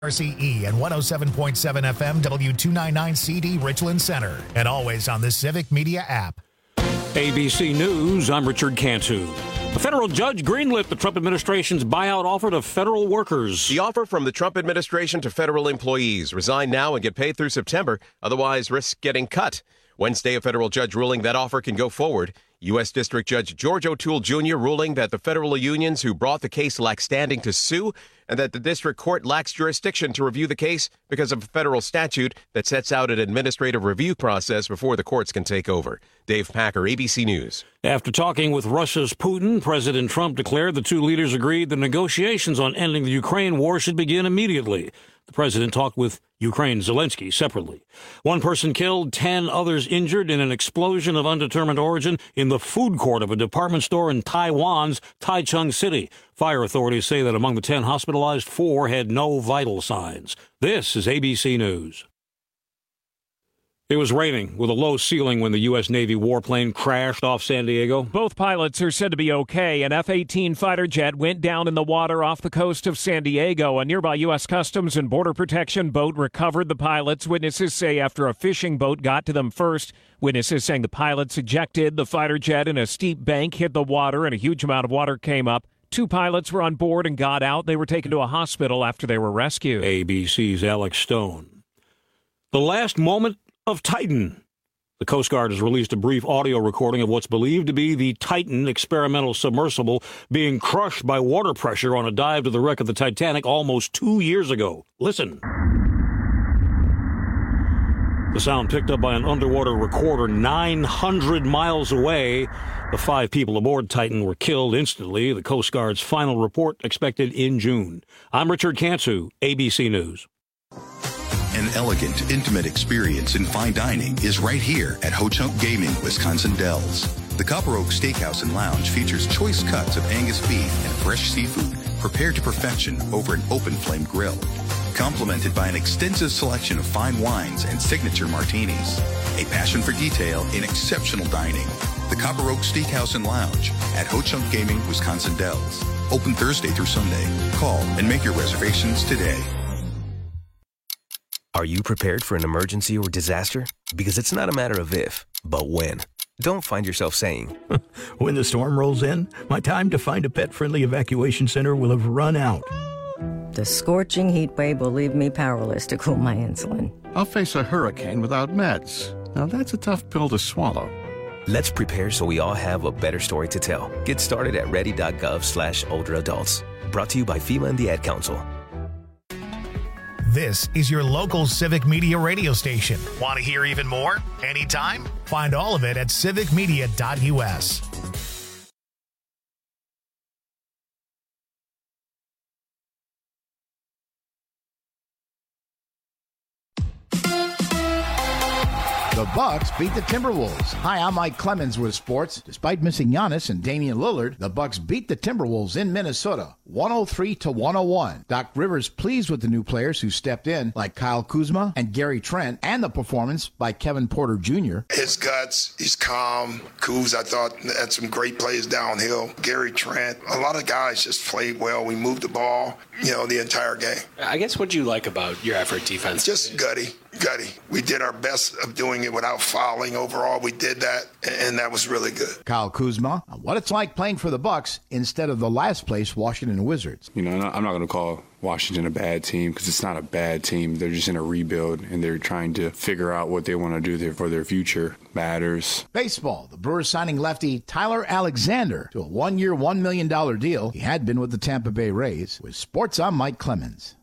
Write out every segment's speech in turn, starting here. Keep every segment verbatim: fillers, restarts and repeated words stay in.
R C E and one oh seven point seven F M W two ninety-nine C D Richland Center. And always on the Civic Media app. A B C News, I'm Richard Cantu. A federal judge greenlit the Trump administration's buyout offer to federal workers. The offer from the Trump administration to federal employees: resign now and get paid through September, otherwise risk getting cut. Wednesday, a federal judge ruling that offer can go forward. U S. District Judge George O'Toole Junior ruling that the federal unions who brought the case lack standing to sue and that the district court lacks jurisdiction to review the case because of a federal statute that sets out an administrative review process before the courts can take over. Dave Packer, A B C News. After talking with Russia's Putin, President Trump declared the two leaders agreed the negotiations on ending the Ukraine war should begin immediately. The president talked with Ukraine's Zelensky separately. One person killed, ten others injured in an explosion of undetermined origin in the food court of a department store in Taiwan's Taichung City. Fire authorities say that among the ten hospitalized, four had no vital signs. This is A B C News. It was raining with a low ceiling when the U S. Navy warplane crashed off San Diego. Both pilots are said to be okay. An F eighteen fighter jet went down in the water off the coast of San Diego. A nearby U S. Customs and Border Protection boat recovered the pilots. Witnesses say after a fishing boat got to them first. Witnesses saying the pilots ejected the fighter jet in a steep bank, hit the water, and a huge amount of water came up. Two pilots were on board and got out. They were taken to a hospital after they were rescued. A B C's Alex Stone. The last moment of Titan. The Coast Guard has released a brief audio recording of what's believed to be the Titan experimental submersible being crushed by water pressure on a dive to the wreck of the Titanic almost two years ago. Listen. The sound picked up by an underwater recorder nine hundred miles away. The five people aboard Titan were killed instantly. The Coast Guard's final report expected in June. I'm Richard Cantu, A B C News. An elegant, intimate experience in fine dining is right here at Ho Chunk Gaming, Wisconsin Dells. The Copper Oak Steakhouse and Lounge features choice cuts of Angus beef and fresh seafood prepared to perfection over an open flame grill, complemented by an extensive selection of fine wines and signature martinis. A passion for detail in exceptional dining. The Copper Oak Steakhouse and Lounge at Ho Chunk Gaming, Wisconsin Dells. Open Thursday through Sunday. Call and make your reservations today. Are you prepared for an emergency or disaster? Because it's not a matter of if, but when. Don't find yourself saying, when the storm rolls in, my time to find a pet-friendly evacuation center will have run out. The scorching heat wave will leave me powerless to cool my insulin. I'll face a hurricane without meds. Now that's a tough pill to swallow. Let's prepare so we all have a better story to tell. Get started at ready.gov slash older adults. Brought to you by FEMA and the Ad Council. This is your local Civic Media radio station. Want to hear even more? Anytime? Find all of it at civic media dot U S. The Bucks beat the Timberwolves. Hi, I'm Mike Clemens with sports. Despite missing Giannis and Damian Lillard, the Bucks beat the Timberwolves in Minnesota, one oh three to one oh one. Doc Rivers pleased with the new players who stepped in, like Kyle Kuzma and Gary Trent, and the performance by Kevin Porter Junior His guts, he's calm. Kuz, I thought, had some great plays downhill. Gary Trent, a lot of guys just played well. We moved the ball, you know, the entire game. I guess what do you like about your effort defense? Just gutty. Gutty. We did our best of doing it without fouling. Overall, we did that, and that was really good. Kyle Kuzma, what it's like playing for the Bucks instead of the last place Washington Wizards. You know, I'm not going to call Washington a bad team because it's not a bad team. They're just in a rebuild, and they're trying to figure out what they want to do there for their future. Matters. Baseball. The Brewers signing lefty Tyler Alexander to a one-year, one million dollars deal. He had been with the Tampa Bay Rays. With sports, I'm Mike Clemens.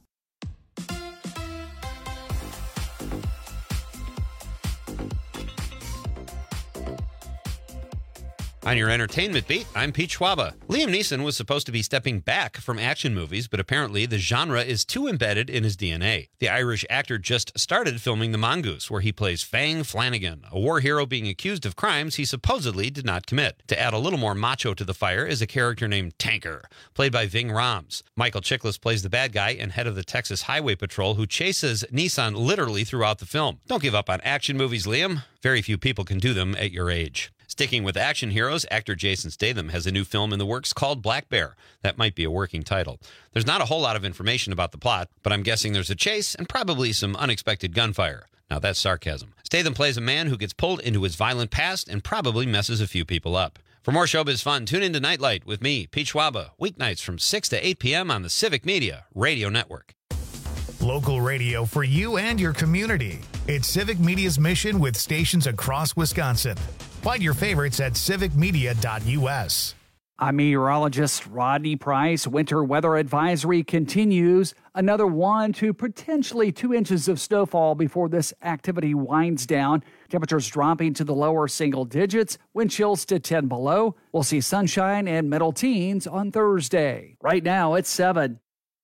On your entertainment beat, I'm Pete Schwaba. Liam Neeson was supposed to be stepping back from action movies, but apparently the genre is too embedded in his D N A. The Irish actor just started filming The Mongoose, where he plays Fang Flanagan, a war hero being accused of crimes he supposedly did not commit. To add a little more macho to the fire is a character named Tanker, played by Ving Rhames. Michael Chiklis plays the bad guy and head of the Texas Highway Patrol who chases Neeson literally throughout the film. Don't give up on action movies, Liam. Very few people can do them at your age. Sticking with action heroes, actor Jason Statham has a new film in the works called Black Bear. That might be a working title. There's not a whole lot of information about the plot, but I'm guessing there's a chase and probably some unexpected gunfire. Now that's sarcasm. Statham plays a man who gets pulled into his violent past and probably messes a few people up. For more showbiz fun, tune into Nightlight with me, Pete Schwaba, weeknights from six to eight p.m. on the Civic Media Radio Network. Local radio for you and your community. It's Civic Media's mission with stations across Wisconsin. Find your favorites at civic media dot u s. I'm meteorologist Rodney Price. Winter weather advisory continues. Another one to potentially two inches of snowfall before this activity winds down. Temperatures dropping to the lower single digits. Wind chills to ten below. We'll see sunshine and middle teens on Thursday. Right now, it's seven.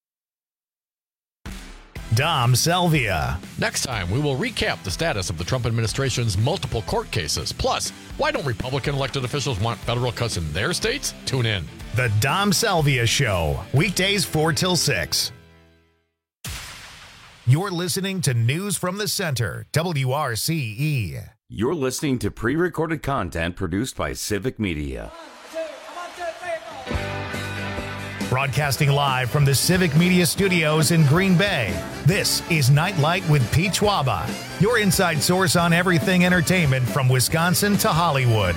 Dom Salvia. Next time, we will recap the status of the Trump administration's multiple court cases. Plus, why don't Republican elected officials want federal cuts in their states? Tune in. The Dom Salvia Show, weekdays four till six. You're listening to News from the Center, W R C E. You're listening to pre-recorded content produced by Civic Media. Broadcasting live from the Civic Media Studios in Green Bay, this is Nightlight with Pete Schwaba, your inside source on everything entertainment from Wisconsin to Hollywood.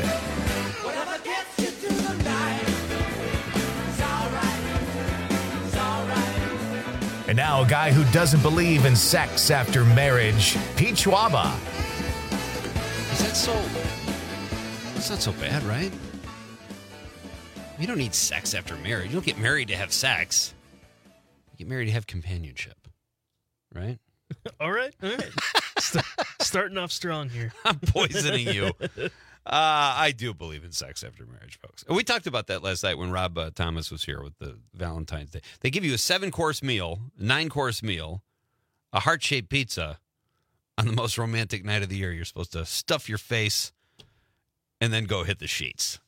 And now a guy who doesn't believe in sex after marriage, Pete Schwaba. Is that so? It's not so bad, right? You don't need sex after marriage. You don't get married to have sex. You get married to have companionship, right? All right, all right. St- starting off strong here. I'm poisoning you. Uh, I do believe in sex after marriage, folks. We talked about that last night when Rob uh, Thomas was here with the Valentine's Day. They give you a seven-course meal, nine-course meal, a heart-shaped pizza on the most romantic night of the year. You're supposed to stuff your face and then go hit the sheets.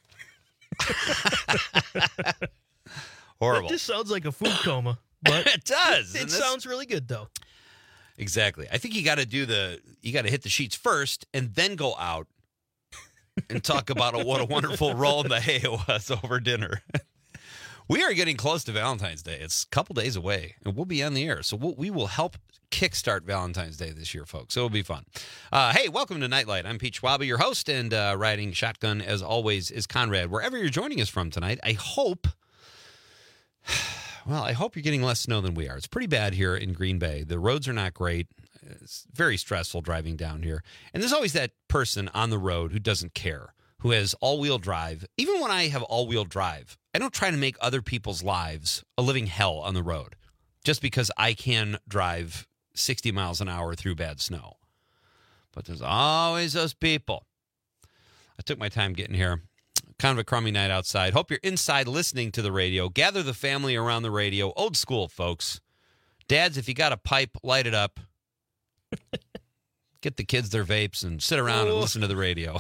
Horrible. It just sounds like a food coma, but it does. It, it sounds really good, though. Exactly. I think you got to do the. You got to hit the sheets first, and then go out and talk about a, what a wonderful roll in the hay it was over dinner. We are getting close to Valentine's Day. It's a couple days away, and we'll be on the air. So we'll, we will help kickstart Valentine's Day this year, folks. So it'll be fun. Uh, hey, welcome to Nightlight. I'm Pete Schwaba, your host, and uh, riding shotgun, as always, is Conrad. Wherever you're joining us from tonight, I hope, well, I hope you're getting less snow than we are. It's pretty bad here in Green Bay. The roads are not great. It's very stressful driving down here. And there's always that person on the road who doesn't care, who has all-wheel drive. Even when I have all-wheel drive, I don't try to make other people's lives a living hell on the road just because I can drive sixty miles an hour through bad snow. But there's always those people. I took my time getting here. Kind of a crummy night outside. Hope you're inside listening to the radio. Gather the family around the radio. Old school, folks. Dads, if you got a pipe, light it up. Get the kids their vapes and sit around and listen to the radio.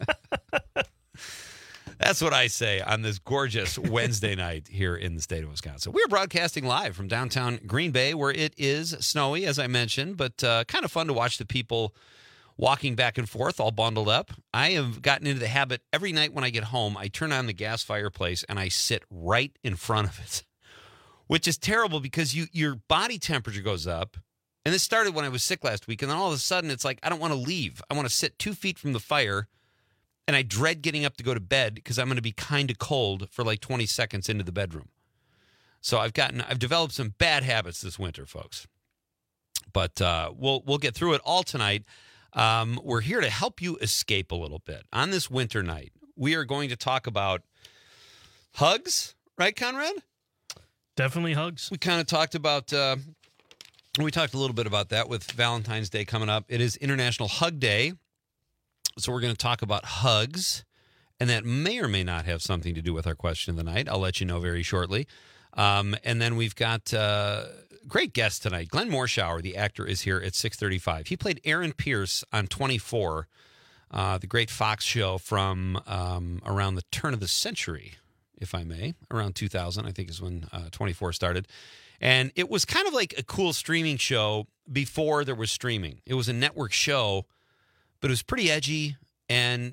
That's what I say on this gorgeous Wednesday night here in the state of Wisconsin. We're broadcasting live from downtown Green Bay, where it is snowy, as I mentioned, but uh, kind of fun to watch the people walking back and forth all bundled up. I have gotten into the habit every night when I get home, I turn on the gas fireplace and I sit right in front of it, which is terrible because you your body temperature goes up. And this started when I was sick last week, and then all of a sudden it's like, I don't want to leave. I want to sit two feet from the fire. And I dread getting up to go to bed because I'm going to be kind of cold for like twenty seconds into the bedroom. So I've gotten, I've developed some bad habits this winter, folks. But uh, we'll we'll get through it all tonight. Um, we're here to help you escape a little bit on this winter night. We are going to talk about hugs, right, Conrad? Definitely hugs. We kind of talked about. Uh, we talked a little bit about that with Valentine's Day coming up. It is International Hug Day. So we're going to talk about hugs, and that may or may not have something to do with our question of the night. I'll let you know very shortly. Um, and then we've got uh, great guest tonight. Glenn Morshower, the actor, is here at six thirty-five. He played Aaron Pierce on twenty-four, uh, the great Fox show from um, around the turn of the century, if I may. Around two thousand, I think, is when uh, twenty-four started. And it was kind of like a cool streaming show before there was streaming. It was a network show, but it was pretty edgy, and it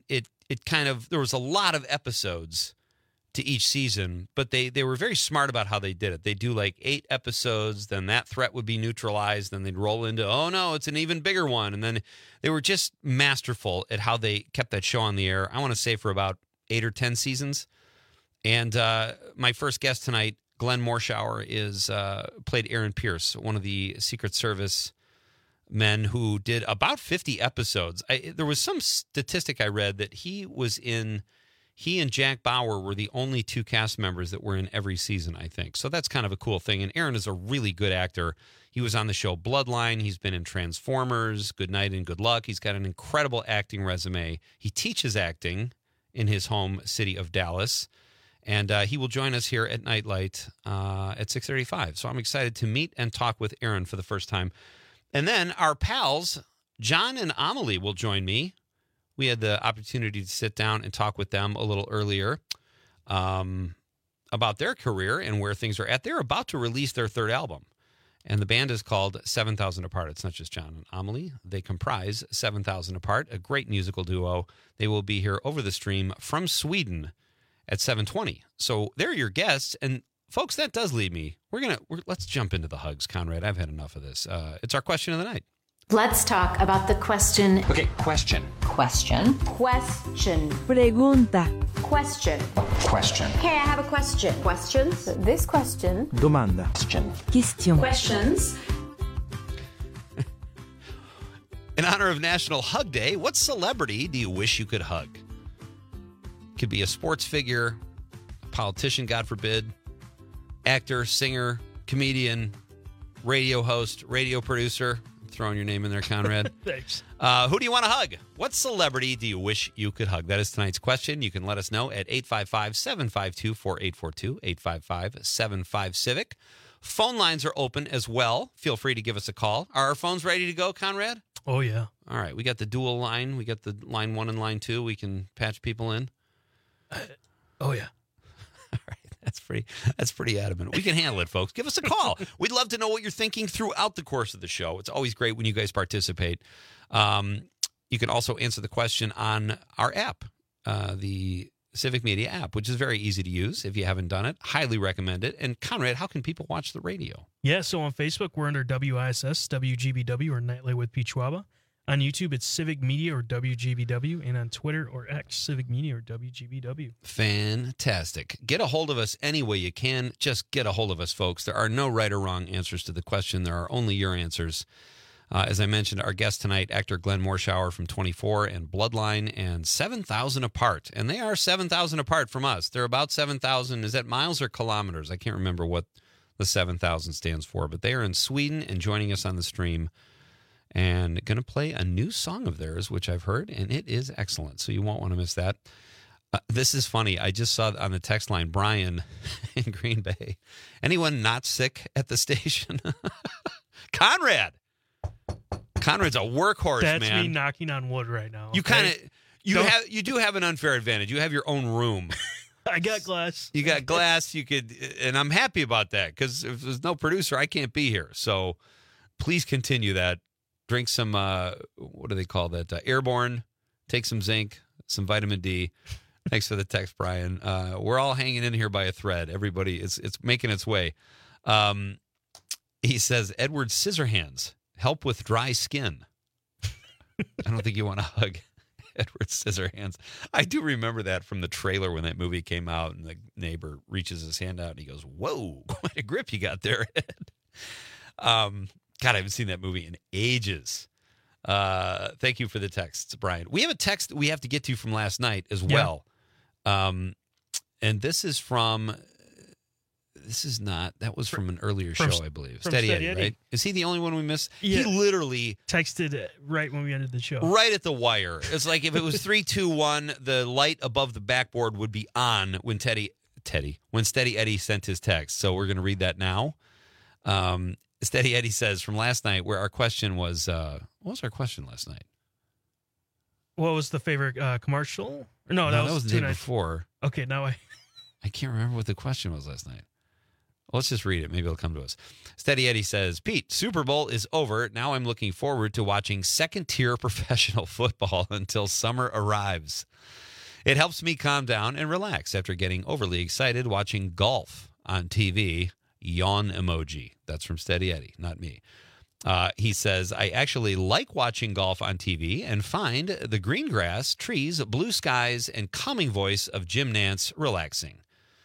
it kind of, there was a lot of episodes to each season, but they, they were very smart about how they did it. They do like eight episodes, then that threat would be neutralized, then they'd roll into, oh no, it's an even bigger one. And then they were just masterful at how they kept that show on the air, I want to say for about eight or ten seasons. And uh, my first guest tonight, Glenn Morshower, is uh, played Aaron Pierce, one of the Secret Service men who did about fifty episodes. I, there was some statistic I read that he was in, he and Jack Bauer were the only two cast members that were in every season, I think. So that's kind of a cool thing. And Aaron is a really good actor. He was on the show Bloodline. He's been in Transformers, Good Night and Good Luck. He's got an incredible acting resume. He teaches acting in his home city of Dallas. And uh, he will join us here at Nightlight uh, at six thirty-five. So I'm excited to meet and talk with Aaron for the first time. And then our pals, John and Amelie, will join me. We had the opportunity to sit down and talk with them a little earlier um, about their career and where things are at. They're about to release their third album, and the band is called seven thousand Apart. It's not just John and Amelie. They comprise seven thousand Apart, a great musical duo. They will be here over the stream from Sweden at seven twenty. So they're your guests, and folks, that does lead me. We're gonna we're, let's jump into the hugs, Conrad. I've had enough of this. Uh, it's our question of the night. Let's talk about the question. Okay, question. Question. Question. Pregunta. Question. Question. Okay, I have a question. Questions. This question. Domanda. Question. Question. Questions. In honor of National Hug Day, what celebrity do you wish you could hug? Could be a sports figure, a politician, God forbid, actor, singer, comedian, radio host, radio producer. I'm throwing your name in there, Conrad. Thanks. Uh, who do you want to hug? What celebrity do you wish you could hug? That is tonight's question. You can let us know at eight five five, seven five two, four eight four two, eight five five, seven five, Civic. Phone lines are open as well. Feel free to give us a call. Are our phones ready to go, Conrad? Oh, yeah. All right. We got the dual line. We got the line one and line two. We can patch people in. Uh, oh, yeah. All right. That's pretty That's pretty adamant. We can handle it, folks. Give us a call. We'd love to know what you're thinking throughout the course of the show. It's always great when you guys participate. Um, you can also answer the question on our app, uh, the Civic Media app, which is very easy to use. If you haven't done it, highly recommend it. And Conrad, how can people watch the radio? Yeah, so on Facebook, we're under W I S S, W G B W, or Nightlight with Pete Schwaba. On YouTube, it's Civic Media or W G B W, and on Twitter or X, Civic Media or W G B W. Fantastic. Get a hold of us any way you can. Just get a hold of us, folks. There are no right or wrong answers to the question. There are only your answers. Uh, as I mentioned, our guest tonight, actor Glenn Morshower from twenty-four and Bloodline and seven thousand Apart. And they are seven thousand apart from us. They're about seven thousand. Is that miles or kilometers? I can't remember what the seven thousand stands for. But they are in Sweden and joining us on the stream. And going to play a new song of theirs, which I've heard, and it is excellent. So you won't want to miss that. Uh, this is funny. I just saw on the text line, Brian in Green Bay. Anyone not sick at the station? Conrad. Conrad's a workhorse, That's man. me knocking on wood right now. You okay? kind of you Don't- have you do have an unfair advantage. You have your own room. I got glass. You got glass. You could, and I'm happy about that because if there's no producer, I can't be here. So please continue that. Drink some, uh, what do they call that? Uh, airborne. Take some zinc, some vitamin D. Thanks for the text, Brian. Uh, we're all hanging in here by a thread. Everybody, it's it's making its way. Um, he says, Edward Scissorhands, help with dry skin. I don't think you want to hug Edward Scissorhands. I do remember that from the trailer when that movie came out, and the neighbor reaches his hand out and he goes, whoa, what a grip you got there, Ed. Um, God, I haven't seen that movie in ages. Uh, thank you for the texts, Brian. We have a text we have to get to from last night as well. Yeah. Um, and this is from, this is not, that was from an earlier from, show, I believe. Steady, Steady Eddie, Eddie, right? Is he the only one we missed? Yeah. He literally texted right when we ended the show. Right at the wire. It's like if it was three, two, one, the light above the backboard would be on when Teddy, Teddy, when Steady Eddie sent his text. So we're going to read that now. Um, Steady Eddie says from last night where our question was, uh, what was our question last night? What was the favorite uh, commercial? No, no, that, that was, was two the day nights before. Okay, now I... I can't remember what the question was last night. Well, let's just read it. Maybe it'll come to us. Steady Eddie says, Pete, Super Bowl is over. Now I'm looking forward to watching second-tier professional football until summer arrives. It helps me calm down and relax after getting overly excited watching golf on T V. Yawn emoji. That's from Steady Eddie, not me. Uh, he says, I actually like watching golf on T V and find the green grass, trees, blue skies, and calming voice of Jim Nantz relaxing.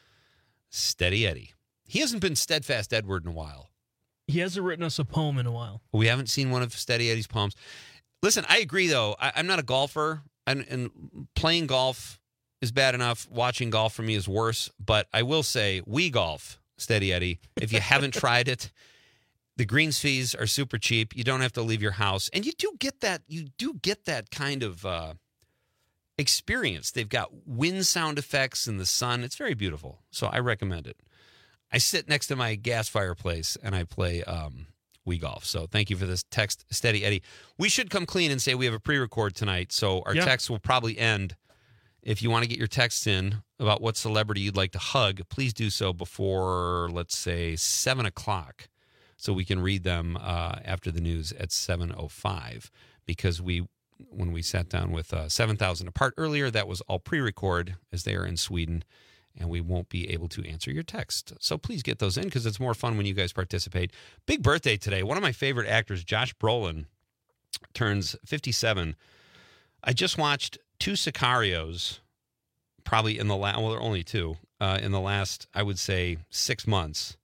Steady Eddie. He hasn't been Steadfast Edward in a while. He hasn't written us a poem in a while. We haven't seen one of Steady Eddie's poems. Listen, I agree, though. I, I'm not a golfer, and, and playing golf is bad enough. Watching golf for me is worse. But I will say, we golf, Steady Eddie. If you haven't tried it, the greens fees are super cheap. You don't have to leave your house. And you do get that, you do get that kind of uh, experience. They've got wind sound effects in the sun. It's very beautiful. So I recommend it. I sit next to my gas fireplace and I play um, Wii Golf. So thank you for this text, Steady Eddie. We should come clean and say we have a pre-record tonight. So our yeah. text will probably end. If you want to get your texts in about what celebrity you'd like to hug, please do so before, let's say, seven o'clock. So we can read them uh, after the news at seven oh five. Because we, when we sat down with uh, seven thousand Apart earlier, that was all pre-record as they are in Sweden. And we won't be able to answer your text. So please get those in because it's more fun when you guys participate. Big birthday today. One of my favorite actors, Josh Brolin, turns fifty-seven. I just watched two Sicarios, probably in the last, well, there are only two, uh, in the last, I would say, six months.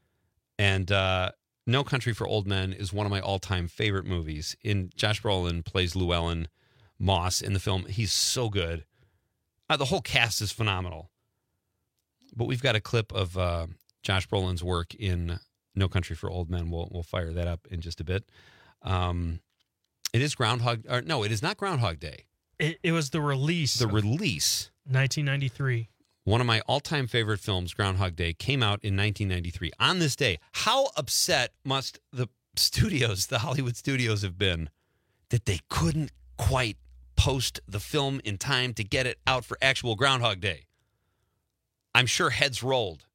And uh, No Country for Old Men is one of my all-time favorite movies. In Josh Brolin plays Llewellyn Moss in the film. He's so good. Uh, the whole cast is phenomenal. But we've got a clip of uh, Josh Brolin's work in No Country for Old Men. We'll we'll fire that up in just a bit. Um, it is Groundhog. Or no, it is not Groundhog Day. It, it was the release. The release. nineteen ninety-three. One of my all-time favorite films, Groundhog Day, came out in nineteen ninety-three. On this day, how upset must the studios, the Hollywood studios, have been that they couldn't quite post the film in time to get it out for actual Groundhog Day? I'm sure heads rolled.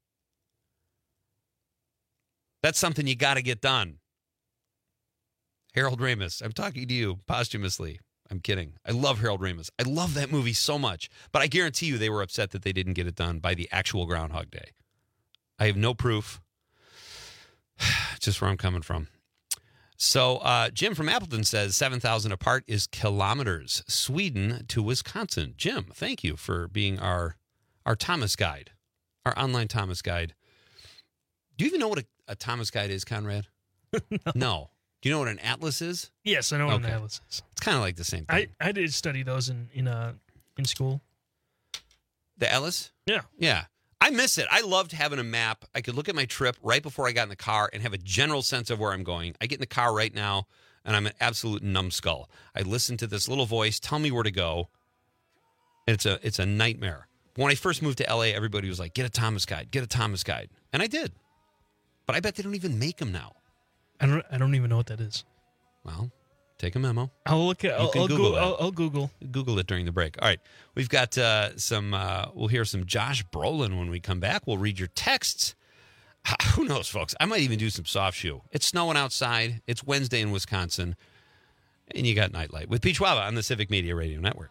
That's something you got to get done. Harold Ramis, I'm talking to you posthumously. I'm kidding. I love Harold Ramis. I love that movie so much. But I guarantee you they were upset that they didn't get it done by the actual Groundhog Day. I have no proof. Just where I'm coming from. So uh, Jim from Appleton says seven thousand Apart is kilometers. Sweden to Wisconsin. Jim, thank you for being our... Our Thomas Guide, our online Thomas Guide. Do you even know what a, a Thomas Guide is, Conrad? no. no. Do you know what an atlas is? Yes, I know what okay. an atlas is. It's kind of like the same thing. I, I did study those in in uh in school. The atlas? Yeah. Yeah. I miss it. I loved having a map. I could look at my trip right before I got in the car and have a general sense of where I'm going. I get in the car right now, and I'm an absolute numbskull. I listen to this little voice tell me where to go. It's a it's a nightmare. When I first moved to L A, everybody was like, get a Thomas Guide, get a Thomas Guide. And I did. But I bet they don't even make them now. I don't I don't even know what that is. Well, take a memo. I'll look at I'll, I'll Google, Google I'll, I'll Google. Google it during the break. All right. We've got uh, some, uh, we'll hear some Josh Brolin when we come back. We'll read your texts. Who knows, folks? I might even do some soft shoe. It's snowing outside. It's Wednesday in Wisconsin. And you got Nightlight with Pete Schwaba on the Civic Media Radio Network.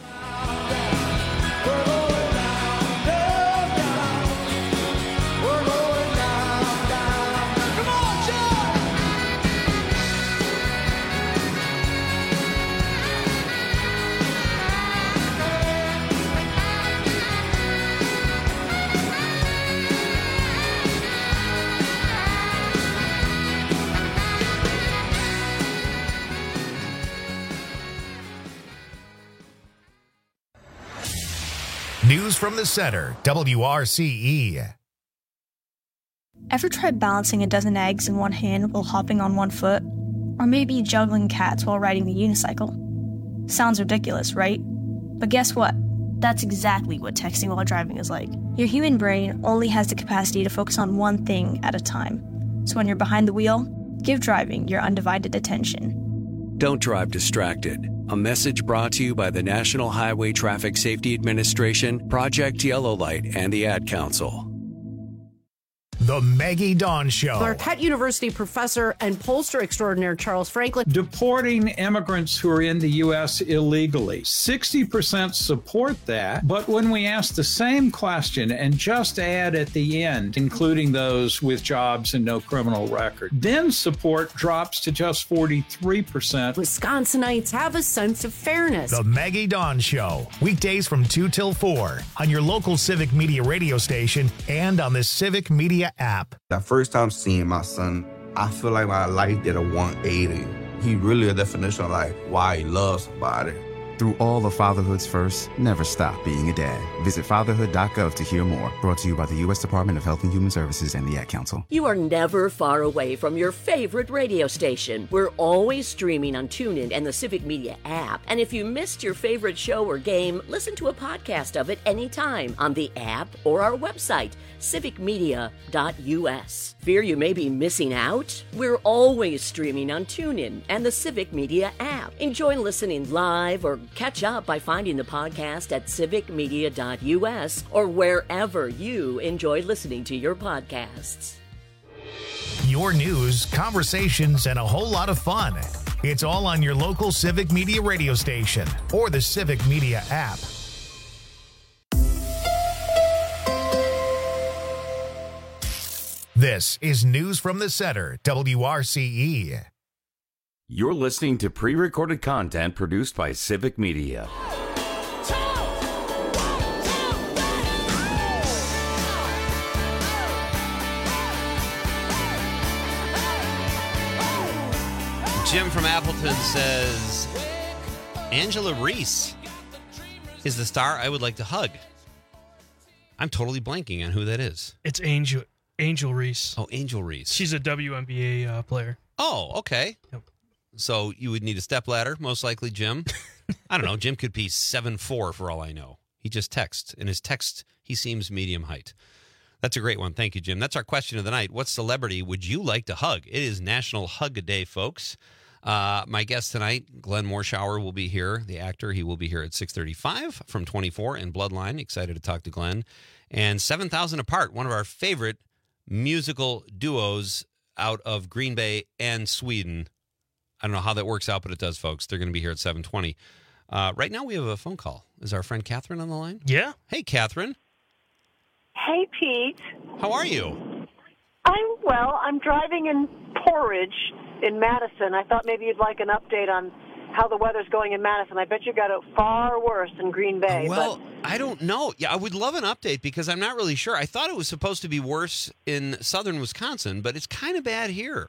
News from the center, W R C E. Ever tried balancing a dozen eggs in one hand while hopping on one foot? Or maybe juggling cats while riding the unicycle? Sounds ridiculous, right? But guess what? That's exactly what texting while driving is like. Your human brain only has the capacity to focus on one thing at a time. So when you're behind the wheel, give driving your undivided attention. Don't drive distracted. A message brought to you by the National Highway Traffic Safety Administration, Project Yellow Light, and the Ad Council. The Maggie Dawn Show. Marquette University professor and pollster extraordinaire Charles Franklin. Deporting immigrants who are in the U S illegally. sixty percent support that, but when we ask the same question and just add at the end, including those with jobs and no criminal record, then support drops to just forty-three percent. Wisconsinites have a sense of fairness. The Maggie Dawn Show. Weekdays from two till four on your local Civic Media radio station and on the Civic Media app. The first time seeing my son, I feel like my life did a one eighty. He really a definition of like why he loves somebody. Through all of fatherhood's first, never stop being a dad. Visit fatherhood dot gov to hear more. Brought to you by the U S Department of Health and Human Services and the Ad Council. You are never far away from your favorite radio station. We're always streaming on TuneIn and the Civic Media app. And if you missed your favorite show or game, listen to a podcast of it anytime on the app or our website, civic media dot u s. Fear you may be missing out? We're always streaming on TuneIn and the Civic Media app. Enjoy listening live or catch up by finding the podcast at civic media dot u s or wherever you enjoy listening to your podcasts. Your news, conversations, and a whole lot of fun. It's all on your local Civic Media radio station or the Civic Media app. This is News from the Center, W R C E. You're listening to pre-recorded content produced by Civic Media. Jim from Appleton says, Angela Reese is the star I would like to hug. I'm totally blanking on who that is. It's Angel Angel Reese. Oh, Angel Reese. She's a W N B A uh, player. Oh, okay. Yep. So you would need a stepladder, most likely, Jim. I don't know. Jim could be seven foot four for all I know. He just texts. In his text, he seems medium height. That's a great one. Thank you, Jim. That's our question of the night. What celebrity would you like to hug? It is National Hug a Day, folks. Uh, my guest tonight, Glenn Morshower, will be here. The actor, he will be here at six thirty-five from twenty-four in Bloodline. Excited to talk to Glenn. And seven thousand Apart, one of our favorite musical duos out of Green Bay and Sweden. I don't know how that works out, but it does, folks. They're going to be here at seven twenty. Uh, right now, we have a phone call. Is our friend Catherine on the line? Yeah. Hey, Catherine. Hey, Pete. How are you? I'm well. I'm driving in Porridge in Madison. I thought maybe you'd like an update on how the weather's going in Madison. I bet you got it far worse in Green Bay. Well, but... I don't know. Yeah, I would love an update because I'm not really sure. I thought it was supposed to be worse in southern Wisconsin, but it's kind of bad here.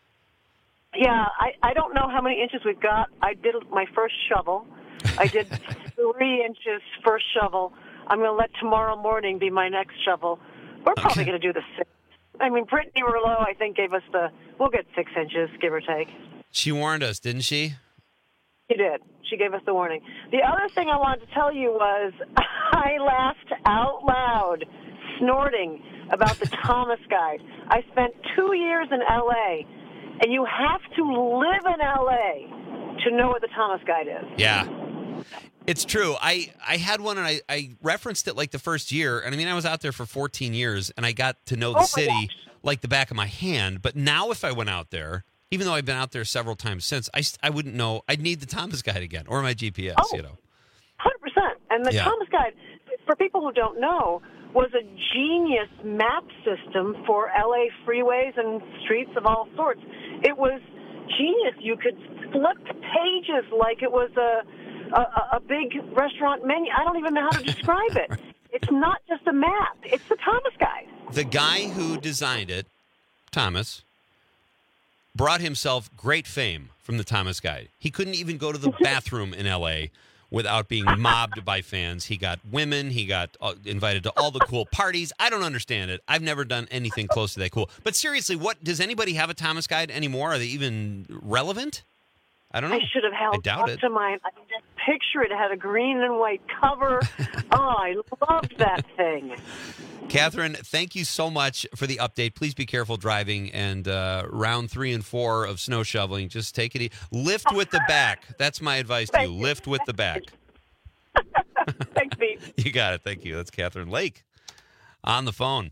Yeah, I, I don't know how many inches we've got. I did my first shovel. I did three inches first shovel. I'm going to let tomorrow morning be my next shovel. We're probably okay. going to do the six. I mean, Brittany Merlot, I think, gave us the, we'll get six inches, give or take. She warned us, didn't she? She did. She gave us the warning. The other thing I wanted to tell you was I laughed out loud, snorting about the Thomas Guide. I spent two years in L A, and you have to live in L A to know what the Thomas Guide is. Yeah. It's true. I, I had one, and I, I referenced it like the first year. And, I mean, I was out there for fourteen years, and I got to know the oh city gosh. like the back of my hand. But now if I went out there, even though I've been out there several times since, I, I wouldn't know. I'd need the Thomas Guide again or my G P S, oh, you know. one hundred percent. And the yeah. Thomas Guide, for people who don't know, was a genius map system for L A freeways and streets of all sorts. It was genius. You could flip pages like it was a... A, a big restaurant menu. I don't even know how to describe it. It's not just a map. It's the Thomas Guide. The guy who designed it, Thomas, brought himself great fame from the Thomas Guide. He couldn't even go to the bathroom in L A without being mobbed by fans. He got women. He got uh, invited to all the cool parties. I don't understand it. I've never done anything close to that cool. But seriously, what does anybody have a Thomas Guide anymore? Are they even relevant? I don't know. I should have held I doubt up it. to mine. I can just picture it. It had a green and white cover. Oh, I loved that thing. Catherine, thank you so much for the update. Please be careful driving. And uh, round three and four of snow shoveling, just take it easy. Lift with the back. That's my advice to you. Lift with the back. Thanks, Pete. You got it. Thank you. That's Catherine Lake on the phone.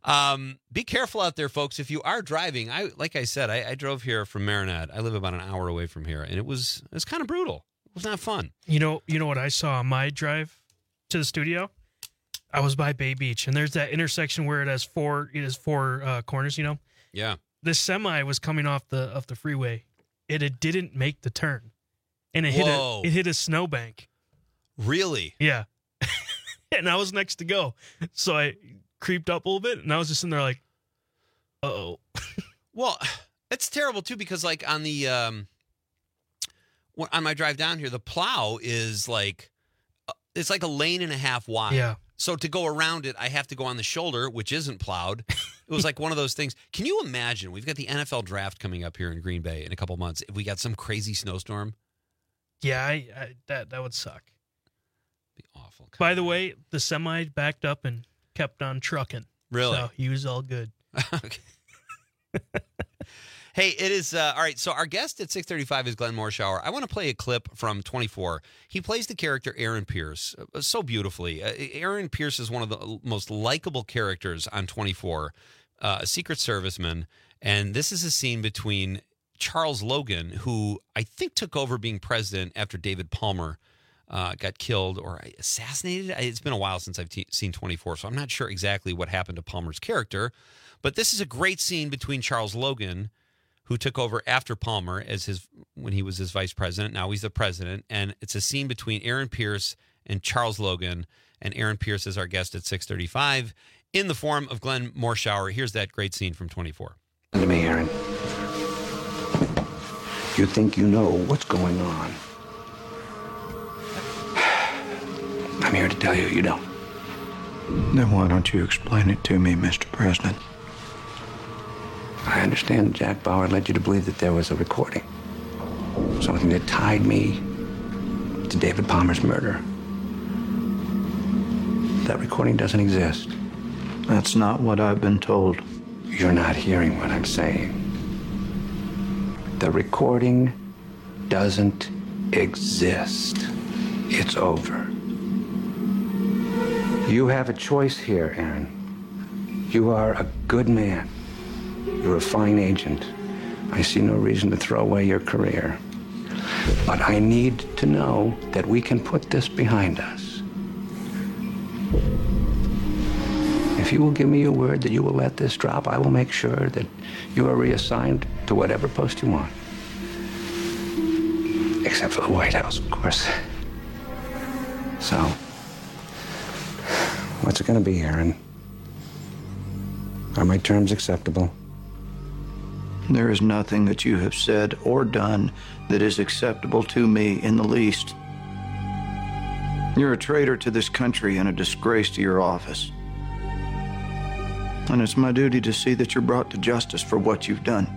Um, be careful out there, folks. If you are driving, I like I said, I, I drove here from Marinette. I live about an hour away from here, and it was it was kind of brutal. It was not fun. You know, you know what I saw on my drive to the studio? I was by Bay Beach, and there's that intersection where it has four it has four uh, corners. You know, yeah. The semi was coming off the off the freeway. It, it didn't make the turn, and it hit Whoa. a it hit a snowbank. Really? Yeah. And I was next to go, so I creeped up a little bit, and I was just in there like, uh oh. Well, it's terrible too because like on the um, on my drive down here, the plow is like it's like a lane and a half wide. Yeah. So to go around it, I have to go on the shoulder, which isn't plowed. It was like one of those things. Can you imagine? We've got the N F L draft coming up here in Green Bay in a couple months. If we got some crazy snowstorm, Yeah, I, I that that would suck. Be awful. By the way, the semi backed up and kept on trucking. Really? So he was all good. Okay. Hey, it is uh, all right. So our guest at six thirty-five is Glenn Morshower. I want to play a clip from twenty-four. He plays the character Aaron Pierce uh, so beautifully. Uh, Aaron Pierce is one of the most likable characters on twenty-four, uh, a Secret Serviceman, and this is a scene between Charles Logan, who I think took over being president after David Palmer uh, got killed or assassinated. It's been a while since I've t- seen twenty-four, so I'm not sure exactly what happened to Palmer's character. But this is a great scene between Charles Logan, who took over after Palmer as his when he was his vice president. Now he's the president, and it's a scene between Aaron Pierce and Charles Logan. And Aaron Pierce is our guest at six thirty-five in the form of Glenn Morshower. Here's that great scene from twenty-four. Listen to me, Aaron. You think you know what's going on. I'm here to tell you you don't. Then why don't you explain it to me, Mister President? I understand Jack Bauer led you to believe that there was a recording. Something that tied me to David Palmer's murder. That recording doesn't exist. That's not what I've been told. You're not hearing what I'm saying. The recording doesn't exist. It's over. You have a choice here, Aaron. You are a good man. You're a fine agent. I see no reason to throw away your career. But I need to know that we can put this behind us. If you will give me your word that you will let this drop, I will make sure that you are reassigned to whatever post you want. Except for the White House, of course. So, what's it gonna be, Aaron? Are my terms acceptable? There is nothing that you have said or done that is acceptable to me in the least. You're a traitor to this country and a disgrace to your office. And it's my duty to see that you're brought to justice for what you've done.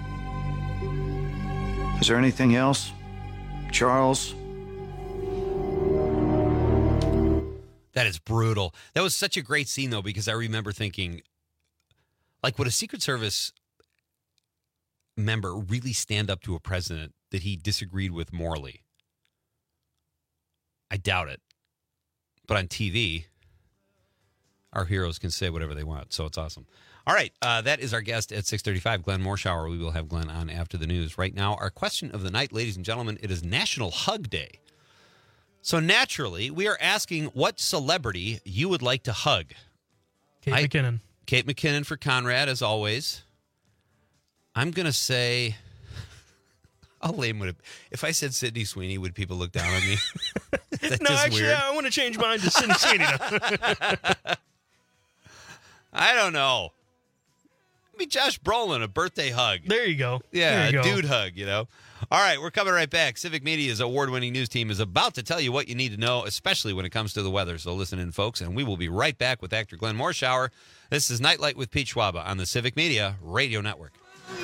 Is there anything else, Charles? That is brutal. That was such a great scene, though, because I remember thinking, like, would a Secret Service member really stand up to a president that he disagreed with morally? I doubt it. But on T V, our heroes can say whatever they want, so it's awesome. All right, uh, that is our guest at six thirty-five, Glenn Morshower. We will have Glenn on after the news. Right now, our question of the night, ladies and gentlemen, it is National Hug Day. So naturally, we are asking what celebrity you would like to hug. Kate I, McKinnon. Kate McKinnon for Conrad, as always. I'm going to say, how lame would it be? If I said Sydney Sweeney, would people look down on me? That's no, just actually, weird. I want to change mine to Sydney Sweeney now. I don't know. Maybe Josh Brolin, a birthday hug. There you go. Yeah, you a go. dude hug, you know. All right, we're coming right back. Civic Media's award-winning news team is about to tell you what you need to know, especially when it comes to the weather. So listen in, folks, and we will be right back with actor Glenn Morshower. This is Nightlight with Pete Schwaba on the Civic Media Radio Network.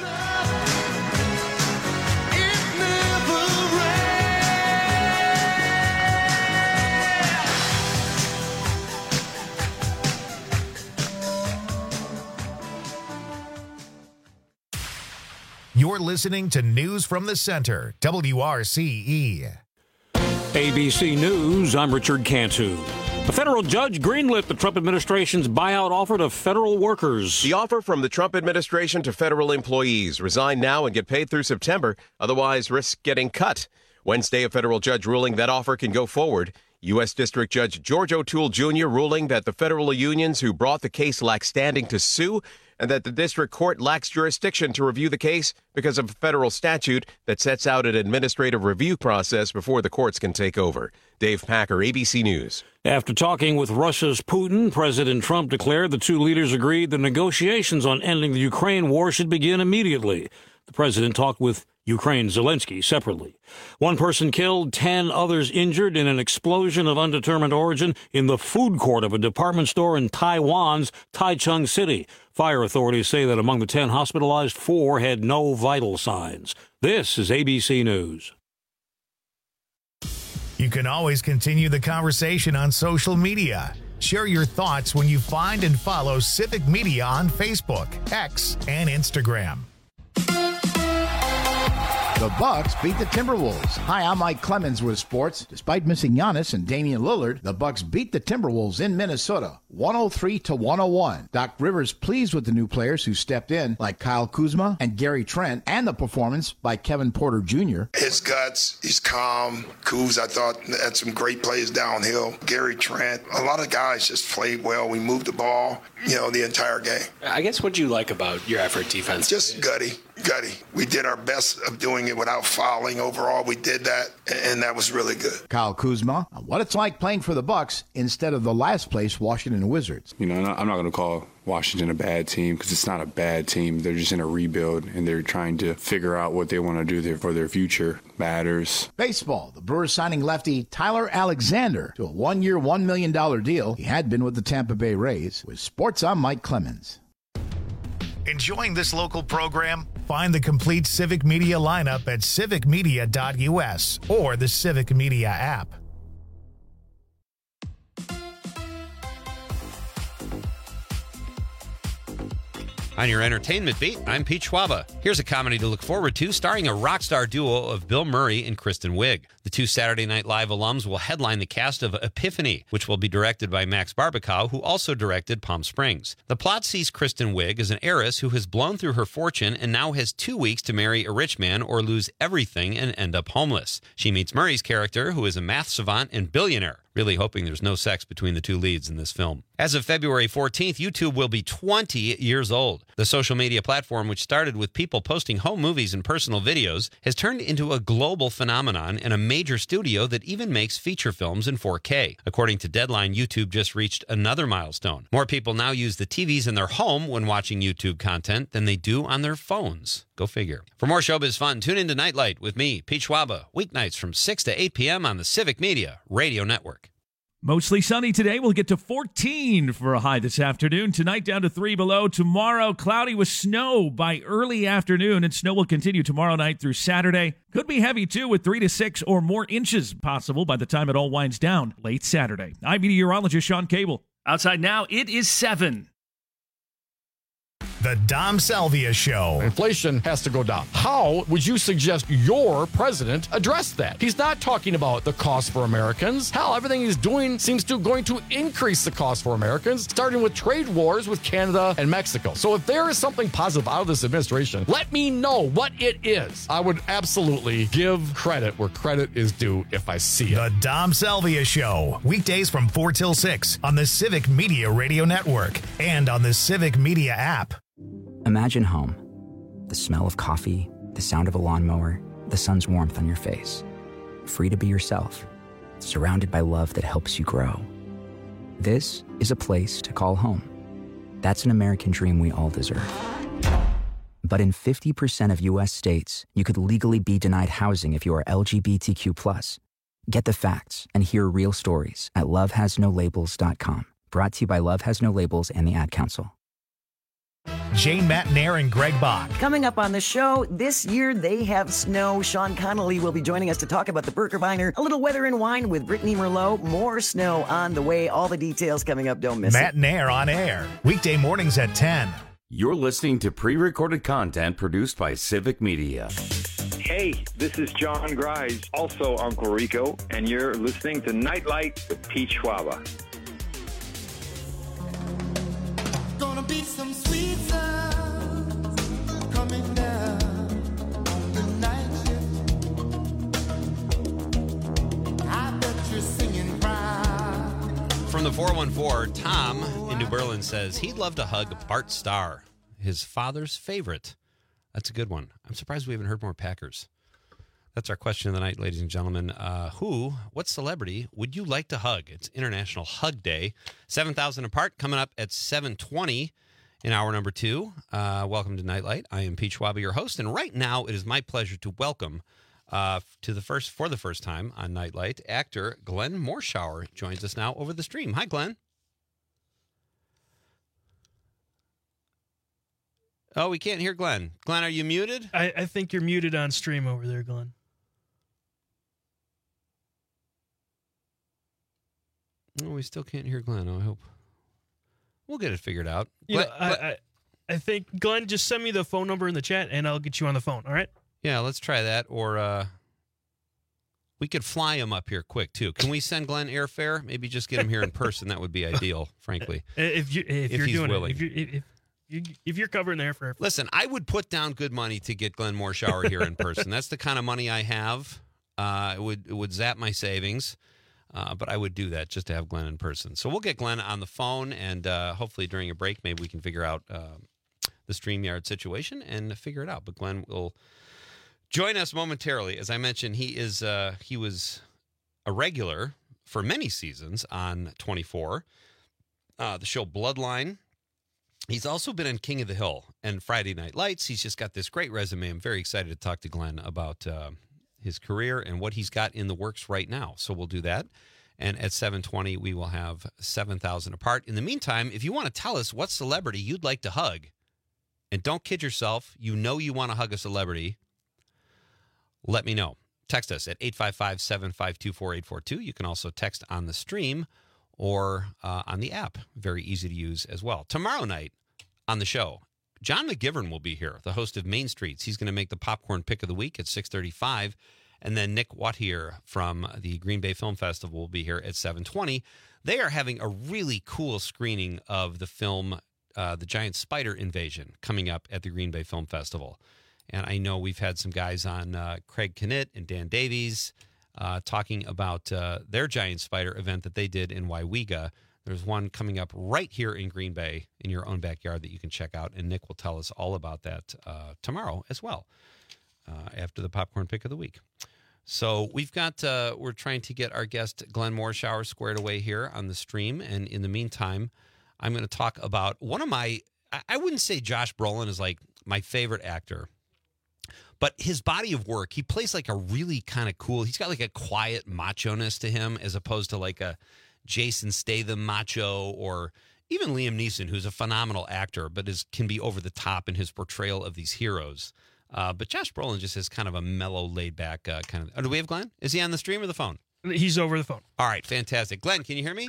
You're listening to News from the Center, W R C E. A B C News, I'm Richard Cantu. A federal judge greenlit the Trump administration's buyout offer to federal workers. The offer from the Trump administration to federal employees: resign now and get paid through September, otherwise risk getting cut. Wednesday, a federal judge ruling that offer can go forward. U S. District Judge George O'Toole Junior ruling that the federal unions who brought the case lack standing to sue, and that the district court lacks jurisdiction to review the case because of a federal statute that sets out an administrative review process before the courts can take over. Dave Packer, A B C News. After talking with Russia's Putin, President Trump declared the two leaders agreed the negotiations on ending the Ukraine war should begin immediately. The president talked with Ukraine's Zelensky separately. One person killed, ten others injured in an explosion of undetermined origin in the food court of a department store in Taiwan's Taichung City. Fire authorities say that among the ten hospitalized, four had no vital signs. This is A B C News. You can always continue the conversation on social media. Share your thoughts when you find and follow Civic Media on Facebook, X, and Instagram. The Bucks beat the Timberwolves. Hi, I'm Mike Clemens with sports. Despite missing Giannis and Damian Lillard, the Bucks beat the Timberwolves in Minnesota, one oh three to one oh one. Doc Rivers pleased with the new players who stepped in, like Kyle Kuzma and Gary Trent, and the performance by Kevin Porter Junior His guts, he's calm. Kuz, I thought, had some great plays downhill. Gary Trent, a lot of guys just played well. We moved the ball, you know, the entire game. I guess what do you like about your effort defense? Just gutty. Gutty. We did our best of doing it without fouling. Overall, we did that, and that was really good. Kyle Kuzma, what it's like playing for the Bucks instead of the last place Washington Wizards. You know, I'm not going to call Washington a bad team because it's not a bad team. They're just in a rebuild, and they're trying to figure out what they want to do there for their future. Matters. Baseball. The Brewers signing lefty Tyler Alexander to a one-year, one million dollars deal. He had been with the Tampa Bay Rays. With sports, I'm Mike Clemens. Enjoying this local program? Find the complete Civic Media lineup at civic media dot u s or the Civic Media app. On your entertainment beat, I'm Pete Schwaba. Here's a comedy to look forward to starring a rock star duo of Bill Murray and Kristen Wiig. The two Saturday Night Live alums will headline the cast of Epiphany, which will be directed by Max Barbakow, who also directed Palm Springs. The plot sees Kristen Wiig as an heiress who has blown through her fortune and now has two weeks to marry a rich man or lose everything and end up homeless. She meets Murray's character, who is a math savant and billionaire. Really hoping there's no sex between the two leads in this film. As of February fourteenth, YouTube will be twenty years old. The social media platform, which started with people posting home movies and personal videos, has turned into a global phenomenon and a major studio that even makes feature films in four K. According to Deadline, YouTube just reached another milestone. More people now use the T Vs in their home when watching YouTube content than they do on their phones. Go figure. For more showbiz fun, tune into Nightlight with me, Pete Schwaba, weeknights from six to eight p.m. on the Civic Media Radio Network. Mostly sunny today. We'll get to fourteen for a high this afternoon. Tonight down to three below. Tomorrow cloudy with snow by early afternoon, and snow will continue tomorrow night through Saturday. Could be heavy too, with three to six or more inches possible by the time it all winds down late Saturday. I'm meteorologist Sean Cable. Outside now, it is seven. The Dom Salvia Show. Inflation has to go down. How would you suggest your president address that? He's not talking about the cost for Americans. Hell, everything he's doing seems to going to increase the cost for Americans, starting with trade wars with Canada and Mexico. So if there is something positive out of this administration, let me know what it is. I would absolutely give credit where credit is due if I see it. The Dom Salvia Show. Weekdays from four till six on the Civic Media Radio Network and on the Civic Media app. Imagine home. The smell of coffee, the sound of a lawnmower, the sun's warmth on your face. Free to be yourself, surrounded by love that helps you grow. This is a place to call home. That's an American dream we all deserve. But in fifty percent of U S states, you could legally be denied housing if you are L G B T Q plus. Get the facts and hear real stories at love has no labels dot com. Brought to you by Love Has No Labels and the Ad Council. Jane Matnair and Greg Bach. Coming up on the show, this year they have snow. Sean Connolly will be joining us to talk about the Birkebeiner. A little weather and wine with Brittany Merlot. More snow on the way. All the details coming up. Don't miss Matt it. Matnair on air. Weekday mornings at ten. You're listening to pre-recorded content produced by Civic Media. Hey, this is John Grise, also Uncle Rico, and you're listening to Nightlight with Pete Schwaba. be some sweet sounds coming down on the night shift. I bet you're singing proud. From the four one four, Tom in New Berlin says he'd love to hug Bart Starr, his father's favorite. That's a good one. I'm surprised we haven't heard more Packers. That's our question of the night, ladies and gentlemen. Uh, who, what celebrity would you like to hug? It's International Hug Day. seven thousand apart, coming up at seven twenty in hour number two. Uh, welcome to Nightlight. I am Pete Schwab, your host, and right now it is my pleasure to welcome uh, to the first for the first time on Nightlight, actor Glenn Morshower joins us now over the stream. Hi, Glenn. Oh, we can't hear Glenn. Glenn, are you muted? I, I think you're muted on stream over there, Glenn. No, we still can't hear Glenn. Oh, I hope we'll get it figured out. You Glenn, know, I, I, I think, Glenn, just send me the phone number in the chat, and I'll get you on the phone, all right? Yeah, let's try that. Or uh, we could fly him up here quick, too. Can we send Glenn airfare? Maybe just get him here in person. That would be ideal, frankly. If, you, if, if you're he's doing willing. it. If, you, if, you, if you're covering there for... Listen, I would put down good money to get Glenn Morshower here in person. That's the kind of money I have. Uh, it would, it would zap my savings. Uh, but I would do that just to have Glenn in person. So we'll get Glenn on the phone, and uh, hopefully during a break, maybe we can figure out uh, the StreamYard situation and figure it out. But Glenn will join us momentarily. As I mentioned, he is uh, he was a regular for many seasons on twenty-four, uh, the show Bloodline. He's also been on King of the Hill and Friday Night Lights. He's just got this great resume. I'm very excited to talk to Glenn about uh, his career and what he's got in the works right now. So we'll do that. And at seven twenty, we will have seven thousand apart. In the meantime, if you want to tell us what celebrity you'd like to hug, and don't kid yourself, you know you want to hug a celebrity, let me know. Text us at eight five five, seven five two, four eight four two. You can also text on the stream or uh, on the app. Very easy to use as well. Tomorrow night on the show, John McGivern will be here, the host of Main Streets. He's going to make the popcorn pick of the week at six thirty-five. And then Nick Wattier from the Green Bay Film Festival will be here at seven twenty. They are having a really cool screening of the film uh, The Giant Spider Invasion coming up at the Green Bay Film Festival. And I know we've had some guys on, uh, Craig Knitt and Dan Davies, uh, talking about uh, their Giant Spider event that they did in Waiwega. There's one coming up right here in Green Bay in your own backyard that you can check out, and Nick will tell us all about that uh, tomorrow as well, uh, after the popcorn pick of the week. So we've got, uh, we're trying to get our guest Glenn Morshower squared away here on the stream, and in the meantime, I'm going to talk about one of my, I wouldn't say Josh Brolin is like my favorite actor, but his body of work, he plays like a really kind of cool, he's got like a quiet macho-ness to him as opposed to like a Jason Statham macho, or even Liam Neeson, who's a phenomenal actor, but is can be over the top in his portrayal of these heroes. Uh, but Josh Brolin just has kind of a mellow, laid-back uh, kind of... Oh, do we have Glenn? Is he on the stream or the phone? He's over the phone. All right, fantastic. Glenn, can you hear me?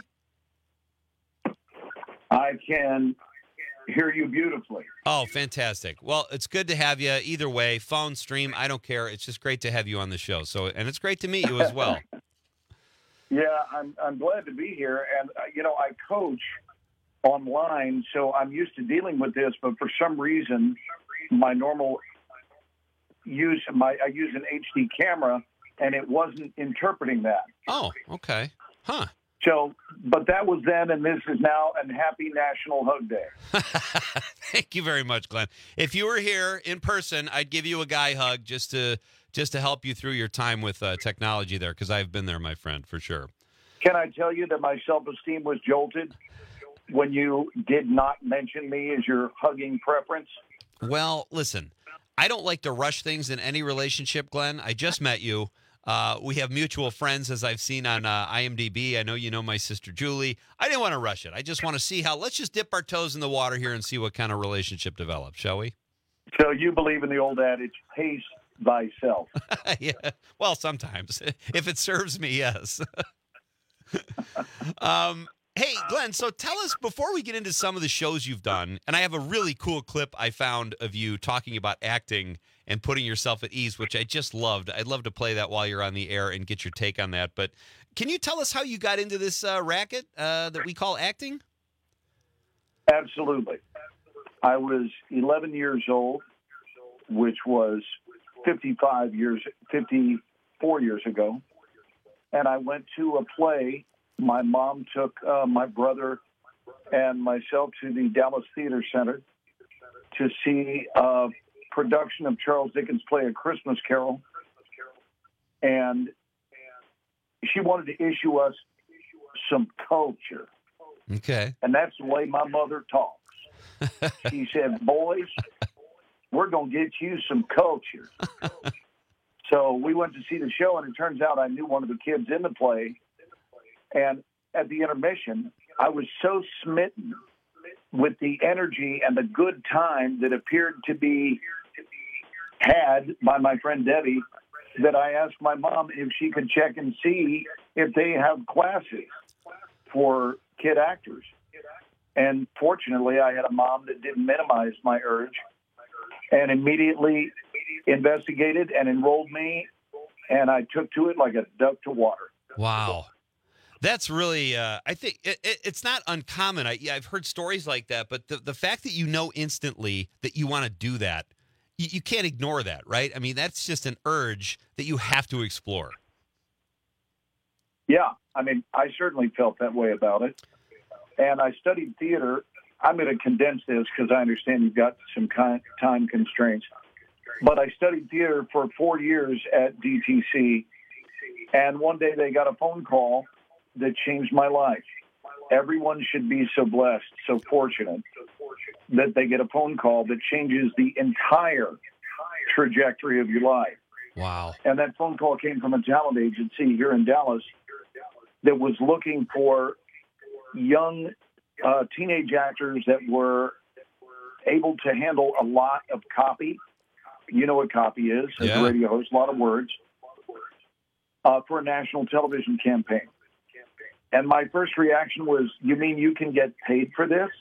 I can hear you beautifully. Oh, fantastic. Well, it's good to have you either way. Phone, stream, I don't care. It's just great to have you on the show. So, and it's great to meet you as well. Yeah, I'm I'm glad to be here. And, uh, you know, I coach online, so I'm used to dealing with this, but for some reason, my normal use, my I use an H D camera, and it wasn't interpreting that. Oh, okay. Huh. So, but that was then, and this is now, and happy National Hug Day. Thank you very much, Glenn. If you were here in person, I'd give you a guy hug just to just to help you through your time with uh, technology there, because I've been there, my friend, for sure. Can I tell you that my self-esteem was jolted when you did not mention me as your hugging preference? Well, listen, I don't like to rush things in any relationship, Glenn. I just met you. Uh, we have mutual friends, as I've seen on uh, I M D B. I know you know my sister, Julie. I didn't want to rush it. I just want to see how, let's just dip our toes in the water here and see what kind of relationship develops, shall we? So you believe in the old adage, pace thyself. Yeah. Well, sometimes. If it serves me, yes. um, hey, Glenn, so tell us, before we get into some of the shows you've done, and I have a really cool clip I found of you talking about acting and putting yourself at ease, which I just loved. I'd love to play that while you're on the air and get your take on that. But can you tell us how you got into this uh, racket uh, that we call acting? Absolutely. I was eleven years old, which was fifty-five years, fifty-four years ago. And I went to a play. My mom took uh, my brother and myself to the Dallas Theater Center to see a production of Charles Dickens' play A Christmas Carol. And she wanted to issue us some culture. Okay. And that's the way my mother talks. She said, boys, we're going to get you some culture. So we went to see the show, and it turns out I knew one of the kids in the play. And at the intermission, I was so smitten with the energy and the good time that appeared to be had by my friend Debbie that I asked my mom if she could check and see if they have classes for kid actors. And fortunately, I had a mom that didn't minimize my urge and immediately investigated and enrolled me, and I took to it like a duck to water. Wow. That's really, uh, I think it, it, it's not uncommon. I, yeah, I've heard stories like that, but the, the fact that you know instantly that you want to do that, you, you can't ignore that, right? I mean, that's just an urge that you have to explore. Yeah, I mean, I certainly felt that way about it. And I studied theater. I'm going to condense this because I understand you've got some kind, time constraints. But I studied theater for four years at D T C. And one day they got a phone call that changed my life. Everyone should be so blessed, so fortunate that they get a phone call that changes the entire trajectory of your life. Wow. And that phone call came from a talent agency here in Dallas that was looking for young uh, teenage actors that were able to handle a lot of copy. You know what copy is, as Yeah. a radio host, a lot of words, uh, for a national television campaign. And my first reaction was, you mean you can get paid for this?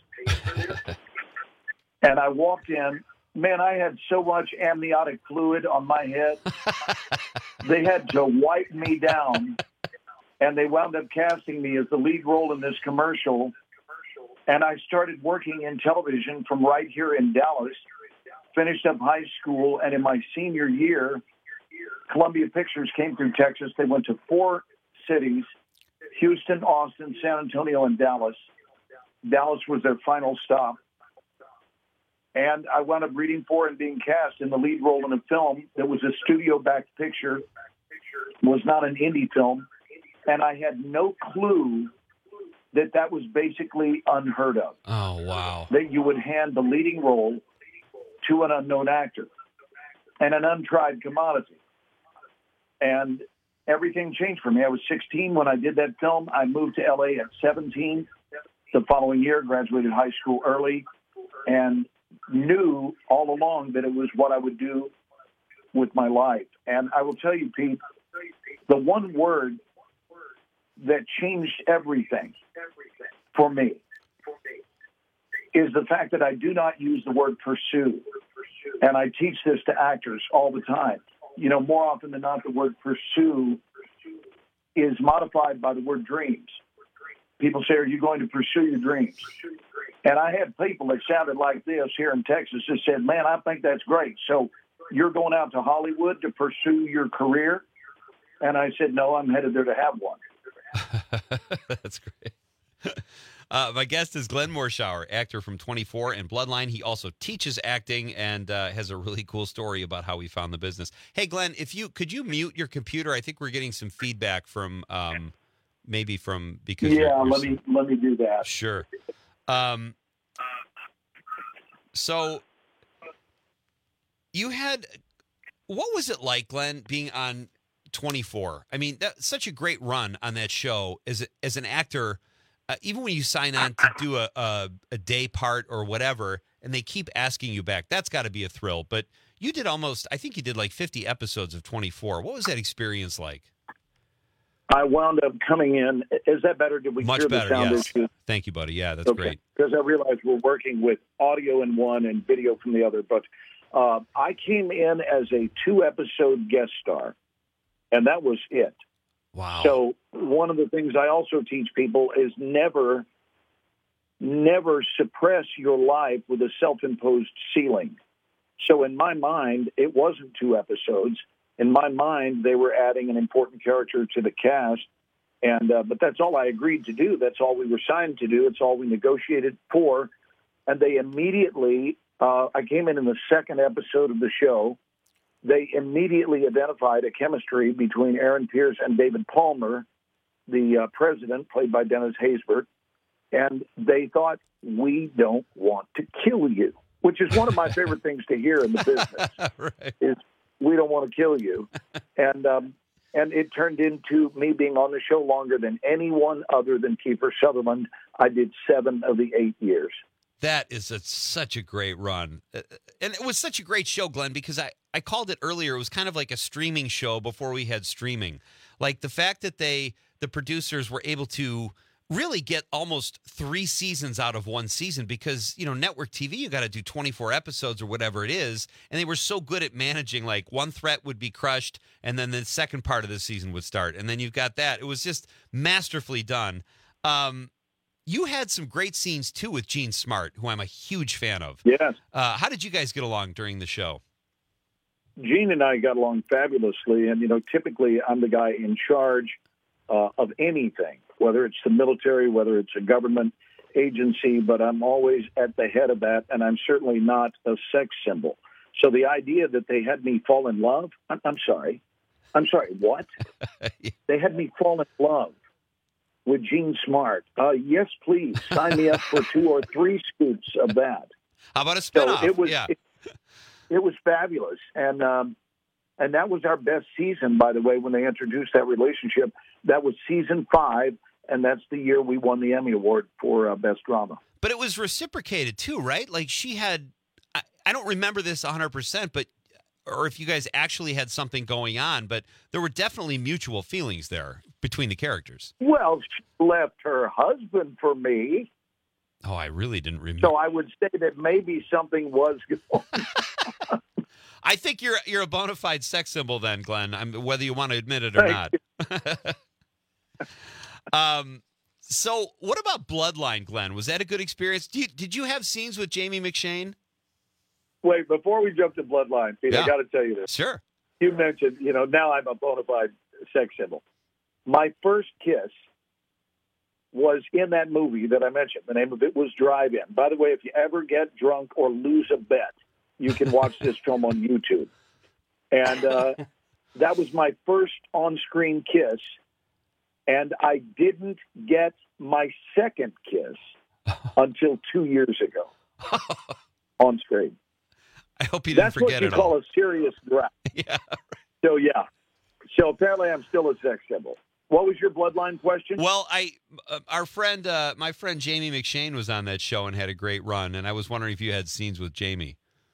And I walked in. Man, I had so much amniotic fluid on my head. They had to wipe me down. And they wound up casting me as the lead role in this commercial. And I started working in television from right here in Dallas, finished up high school, and in my senior year, Columbia Pictures came through Texas. They went to four cities, Houston, Austin, San Antonio, and Dallas. Dallas was their final stop. And I wound up reading for and being cast in the lead role in a film that was a studio-backed picture, was not an indie film. And I had no clue that that was basically unheard of. Oh, wow. That you would hand the leading role to an unknown actor and an untried commodity. And everything changed for me. I was sixteen when I did that film. I moved to L A at seventeen. The following year, graduated high school early, and knew all along that it was what I would do with my life. And I will tell you, Pete, the one word that changed everything for me is the fact that I do not use the word pursue. And I teach this to actors all the time. You know, more often than not, the word pursue is modified by the word dreams. People say, are you going to pursue your dreams? And I had people that sounded like this here in Texas that said, man, I think that's great. So you're going out to Hollywood to pursue your career? And I said, no, I'm headed there to have one. That's great. Uh, my guest is Glenn Morshower, actor from twenty-four and Bloodline. He also teaches acting and uh, has a really cool story about how he found the business. Hey, Glenn, if you could you mute your computer? I think we're getting some feedback from um, maybe from because yeah. You're, you're let me let me do that. Sure. Um, so you had what was it like, Glenn, being on twenty-four? I mean, that's such a great run on that show as a, as an actor. Uh, even when you sign on to do a, a a day part or whatever, and they keep asking you back, that's got to be a thrill. But you did almost, I think you did like fifty episodes of twenty-four. What was that experience like? I wound up coming in. Is that better? Did we Much hear better, the sound yes. issue? Thank you, buddy. Yeah, that's Okay. great. Because I realized we're working with audio in one and video from the other. But uh, I came in as a two-episode guest star, and that was it. Wow. So one of the things I also teach people is never never suppress your life with a self-imposed ceiling. So in my mind, it wasn't two episodes. In my mind, they were adding an important character to the cast. And uh, but that's all I agreed to do. That's all we were signed to do. It's all we negotiated for. And they immediately, uh, I came in in the second episode of the show. They immediately identified a chemistry between Aaron Pierce and David Palmer, the uh, president, played by Dennis Haysbert. And they thought, we don't want to kill you, which is one of my favorite things to hear in the business. Right. Is we don't want to kill you. And um, and it turned into me being on the show longer than anyone other than Kiefer Sutherland. I did seven of the eight years. That is a, such a great run. Uh, And it was such a great show, Glenn, because I, I called it earlier. It was kind of like a streaming show before we had streaming. Like the fact that they, the producers were able to really get almost three seasons out of one season because, you know, network T V, you got to do twenty-four episodes or whatever it is. And they were so good at managing, like one threat would be crushed and then the second part of the season would start. And then you've got that. It was just masterfully done. Um, you had some great scenes, too, with Gene Smart, who I'm a huge fan of. Yes. Uh, how did you guys get along during the show? Gene and I got along fabulously. And, you know, typically I'm the guy in charge uh, of anything, whether it's the military, whether it's a government agency, but I'm always at the head of that, and I'm certainly not a sex symbol. So the idea that they had me fall in love, I'm, I'm sorry. I'm sorry, what? They had me fall in love with Gene Smart. Uh, yes, please, sign me up for two or three scoops of that. How about a spinoff? So it was, yeah. it, it was fabulous. And, um, and that was our best season, by the way, when they introduced that relationship. That was season five, and that's the year we won the Emmy Award for uh, Best Drama. But it was reciprocated, too, right? Like she had, I, I don't remember this one hundred percent, but, or if you guys actually had something going on, but there were definitely mutual feelings there between the characters. Well, she left her husband for me. Oh, I really didn't remember. So I would say that maybe something was going on. I think you're you're a bona fide sex symbol then, Glenn, I'm, whether you want to admit it or Thank not. um, so what about Bloodline, Glenn? Was that a good experience? Did you, did you have scenes with Jamie McShane? Wait, before we jump to Bloodline, Pete, Yeah. I got to tell you this. Sure. You mentioned, you know, now I'm a bona fide sex symbol. My first kiss was in that movie that I mentioned. The name of it was Drive-In. By the way, if you ever get drunk or lose a bet, you can watch this film on YouTube. And uh, that was my first on-screen kiss. And I didn't get my second kiss until two years ago on screen. I hope you didn't That's forget what you it call all. a serious draft. Yeah. So, yeah. So apparently I'm still a sex symbol. What was your Bloodline question? Well, I, uh, our friend, uh, my friend Jamie McShane was on that show and had a great run, and I was wondering if you had scenes with Jamie.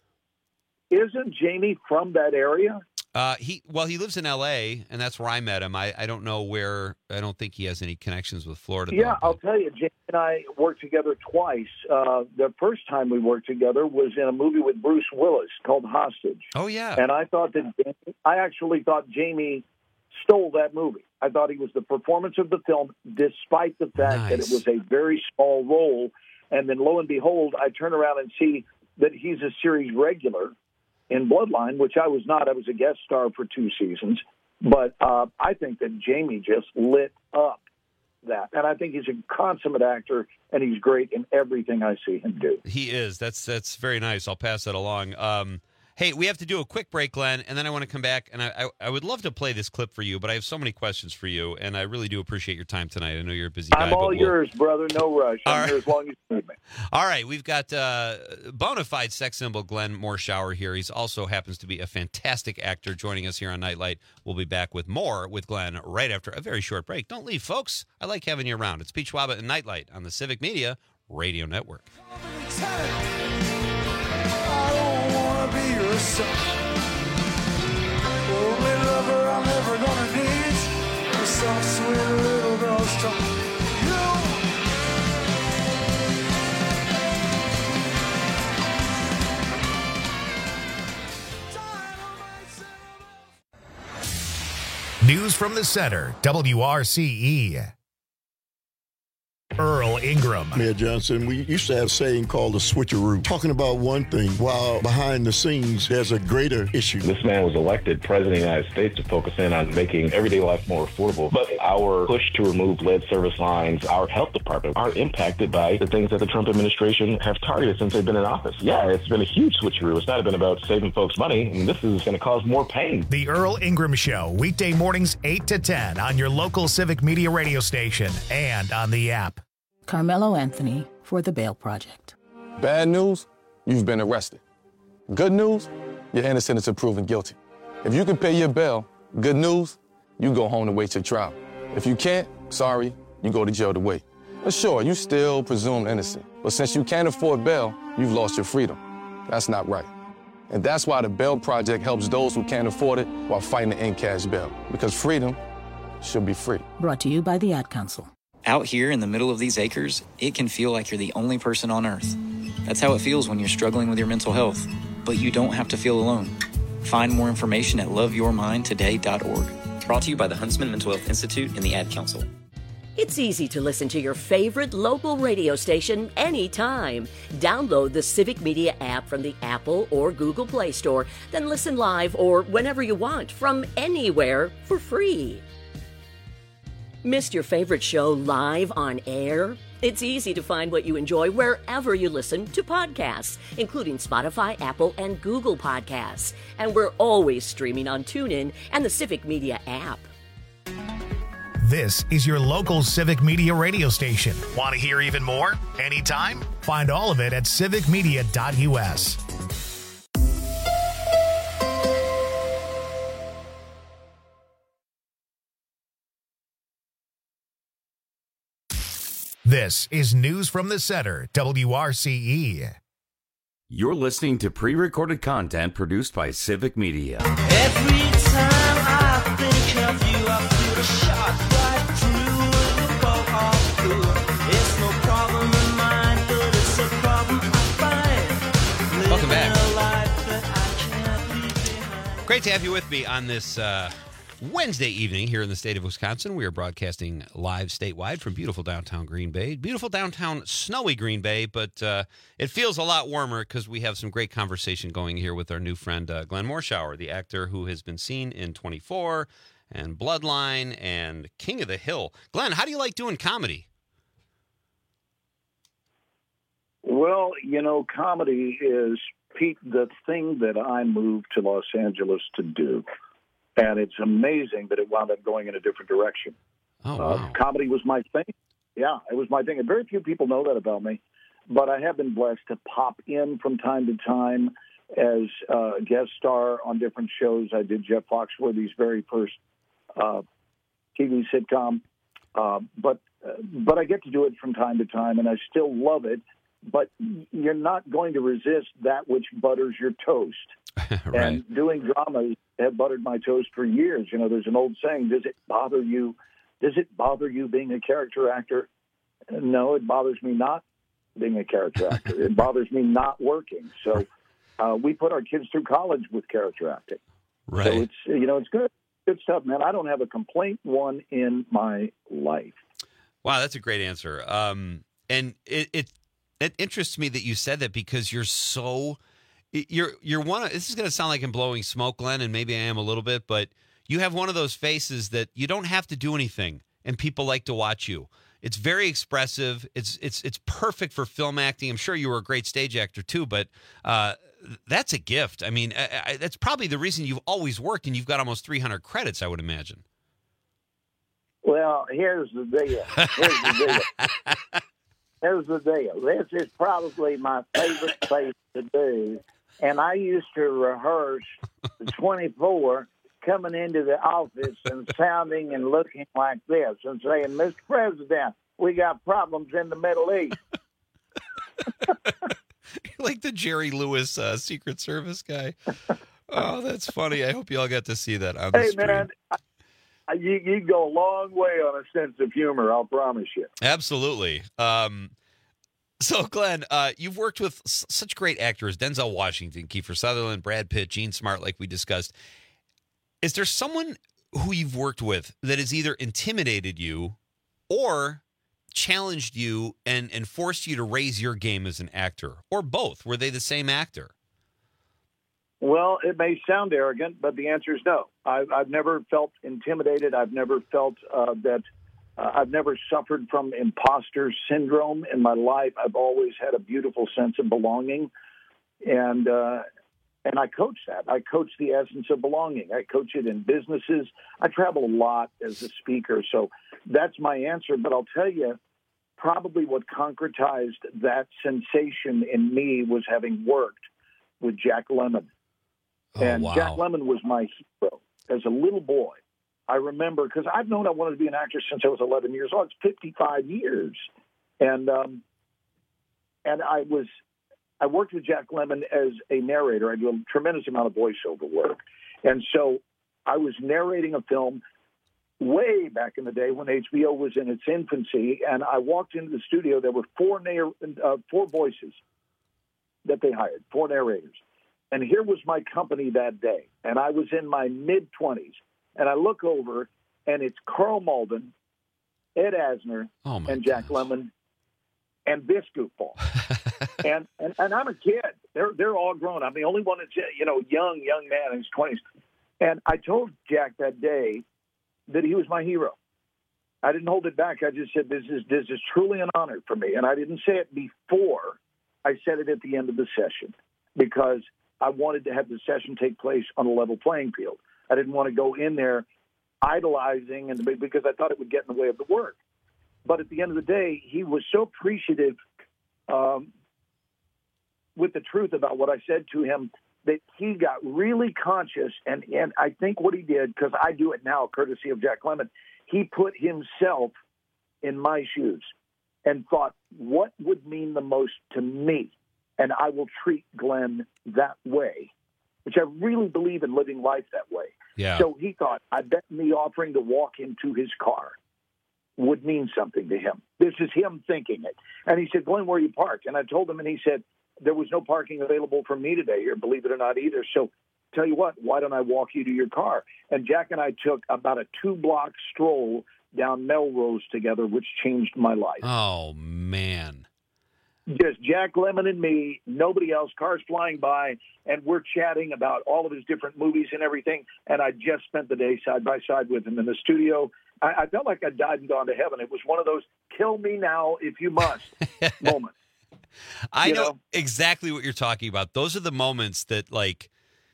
Isn't Jamie from that area? Uh, he well, he lives in L A, and that's where I met him. I, I don't know where. I don't think he has any connections with Florida. Yeah, though, I'll tell you, Jamie and I worked together twice. Uh, the first time we worked together was in a movie with Bruce Willis called Hostage. Oh, yeah. And I thought that Jamie, I actually thought Jamie stole that movie. I thought he was the performance of the film, despite the fact Nice. that it was a very small role. And then lo and behold, I turn around and see that he's a series regular in Bloodline, which I was not. I was a guest star for two seasons. But uh, I think that Jamie just lit up that. And I think he's a consummate actor, and he's great in everything I see him do. He is. That's that's very nice. I'll pass that along. Um, hey, we have to do a quick break, Glenn, and then I want to come back, and I, I, I would love to play this clip for you, but I have so many questions for you, and I really do appreciate your time tonight. I know you're a busy guy. I'm all but we'll- yours, brother. No rush. I'm All here as long as you need me. All right, we've got uh, bona fide sex symbol Glenn Morshower here. He's also happens to be a fantastic actor joining us here on Nightlight. We'll be back with more with Glenn right after a very short break. Don't leave, folks. I like having you around. It's Pete Schwaba and Nightlight on the Civic Media Radio Network. I don't wanna be your son. Only lover I'm ever gonna need. A soft, sweet little girl's tongue. News from the center, W R C E. Earl Ingram. Mayor Johnson, we used to have a saying called the switcheroo, talking about one thing while behind the scenes there's a greater issue. This man was elected president of the United States to focus in on making everyday life more affordable. But our push to remove lead service lines, our health department, are impacted by the things that the Trump administration have targeted since they've been in office. Yeah, it's been a huge switcheroo. It's not been about saving folks money, and this is going to cause more pain. The Earl Ingram Show, weekday mornings eight to ten on your local Civic Media radio station and on the app. Carmelo Anthony for the Bail Project. Bad news, you've been arrested. Good news, you're innocent until proven guilty. If you can pay your bail, good news, you go home to wait your trial. If you can't, sorry, you go to jail to wait. But sure, you still presumed innocent. But since you can't afford bail, you've lost your freedom. That's not right. And that's why the Bail Project helps those who can't afford it while fighting to end cash bail. Because freedom should be free. Brought to you by the Ad Council. Out here in the middle of these acres, it can feel like you're the only person on Earth. That's how it feels when you're struggling with your mental health. But you don't have to feel alone. Find more information at love your mind today dot org. Brought to you by the Huntsman Mental Health Institute and the Ad Council. It's easy to listen to your favorite local radio station anytime. Download the Civic Media app from the Apple or Google Play Store, then listen live or whenever you want from anywhere for free. Missed your favorite show live on air? It's easy to find what you enjoy wherever you listen to podcasts, including Spotify, Apple, and Google Podcasts. And we're always streaming on TuneIn and the Civic Media app. This is your local Civic Media radio station. Want to hear even more? Anytime? Find all of it at civic media dot u s. This is News from the Center, W R C E. You're listening to pre-recorded content produced by Civic Media. Every time I think of you, I feel a shot right through the bow of blue. It's no problem of mine, but it's a problem I find. Welcome back. A life that I can't leave behind. Great to have you with me on this uh, Wednesday evening here in the state of Wisconsin. We are broadcasting live statewide from beautiful downtown Green Bay. Beautiful downtown snowy Green Bay, but uh, it feels a lot warmer because we have some great conversation going here with our new friend uh, Glenn Morshower, the actor who has been seen in twenty-four and Bloodline and King of the Hill. Glenn, how do you like doing comedy? Well, you know, comedy is, Pete, the thing that I moved to Los Angeles to do. And it's amazing that it wound up going in a different direction. Oh, uh, wow. Comedy was my thing. Yeah, it was my thing. And very few people know that about me. But I have been blessed to pop in from time to time as a guest star on different shows. I did Jeff Foxworthy's very first uh, T V sitcom. Uh, but uh, but I get to do it from time to time, and I still love it. But you're not going to resist that which butters your toast. Right. And doing dramas have buttered my toast for years. You know, there's an old saying, does it bother you? Does it bother you being a character actor? No, it bothers me not being a character actor. It bothers me not working. So uh, we put our kids through college with character acting. Right. So it's, you know, it's good. Good stuff, man. I don't have a complaint one in my life. Wow, that's a great answer. Um, and it, it it interests me that you said that because you're so you're you're one of, this is going to sound like I'm blowing smoke, Glenn, and maybe I am a little bit, but you have one of those faces that you don't have to do anything, and people like to watch you. It's very expressive. It's it's it's perfect for film acting. I'm sure you were a great stage actor too, but uh, that's a gift. I mean, I, I, that's probably the reason you've always worked, and you've got almost three hundred credits, I would imagine. Well, here's the deal. Here's the deal. Here's the deal. This is probably my favorite place to do. And I used to rehearse the twenty-four coming into the office and sounding and looking like this and saying, Mister President, we got problems in the Middle East. Like the Jerry Lewis uh, Secret Service guy. Oh, that's funny. I hope you all got to see that on the Hey, stream. man, I, you, you go a long way on a sense of humor, I'll promise you. Absolutely. Um, so, Glenn, uh, you've worked with s- such great actors, Denzel Washington, Kiefer Sutherland, Brad Pitt, Gene Smart, like we discussed. Is there someone who you've worked with that has either intimidated you or challenged you and, and forced you to raise your game as an actor? Or both? Were they the same actor? Well, it may sound arrogant, but the answer is no. I've, I've never felt intimidated. I've never felt uh, that uh, I've never suffered from imposter syndrome in my life. I've always had a beautiful sense of belonging. And, uh, and I coach that. I coach the essence of belonging. I coach it in businesses. I travel a lot as a speaker. So that's my answer. But I'll tell you, probably what concretized that sensation in me was having worked with Jack Lemmon. Oh, and wow. Jack Lemmon was my hero as a little boy. I remember, because I've known I wanted to be an actor since I was eleven years old. It's fifty-five years. And um, and I was, I worked with Jack Lemmon as a narrator. I do a tremendous amount of voiceover work. And so I was narrating a film way back in the day when H B O was in its infancy. And I walked into the studio. There were four, narr- uh, four voices that they hired, four narrators. And here was my company that day. And I was in my mid-twenties. And I look over, and it's Carl Malden, Ed Asner, oh and Jack goodness. Lemmon, and this goofball. and, and and I'm a kid. They're they're all grown. I'm the only one that's, you know, young, young man in his twenties. And I told Jack that day that he was my hero. I didn't hold it back. I just said, this is this is truly an honor for me. And I didn't say it before. I said it at the end of the session because I wanted to have the session take place on a level playing field. I didn't want to go in there idolizing and because I thought it would get in the way of the work. But at the end of the day, he was so appreciative um, with the truth about what I said to him that he got really conscious. And, and I think what he did, because I do it now, courtesy of Jack Lemmon, he put himself in my shoes and thought, what would mean the most to me? And I will treat Glenn that way, which I really believe in living life that way. Yeah. So he thought, I bet me offering to walk into his car would mean something to him. This is him thinking it. And he said, Glenn, where are you parked? And I told him, and he said, there was no parking available for me today here, believe it or not either. So tell you what, why don't I walk you to your car? And Jack and I took about a two-block stroll down Melrose together, which changed my life. Oh, man. Just Jack Lemmon and me, nobody else, cars flying by, and we're chatting about all of his different movies and everything. And I just spent the day side by side with him in the studio. I, I felt like I died and gone to heaven. It was one of those kill me now if you must moments. I you know, know exactly what you're talking about. Those are the moments that, like,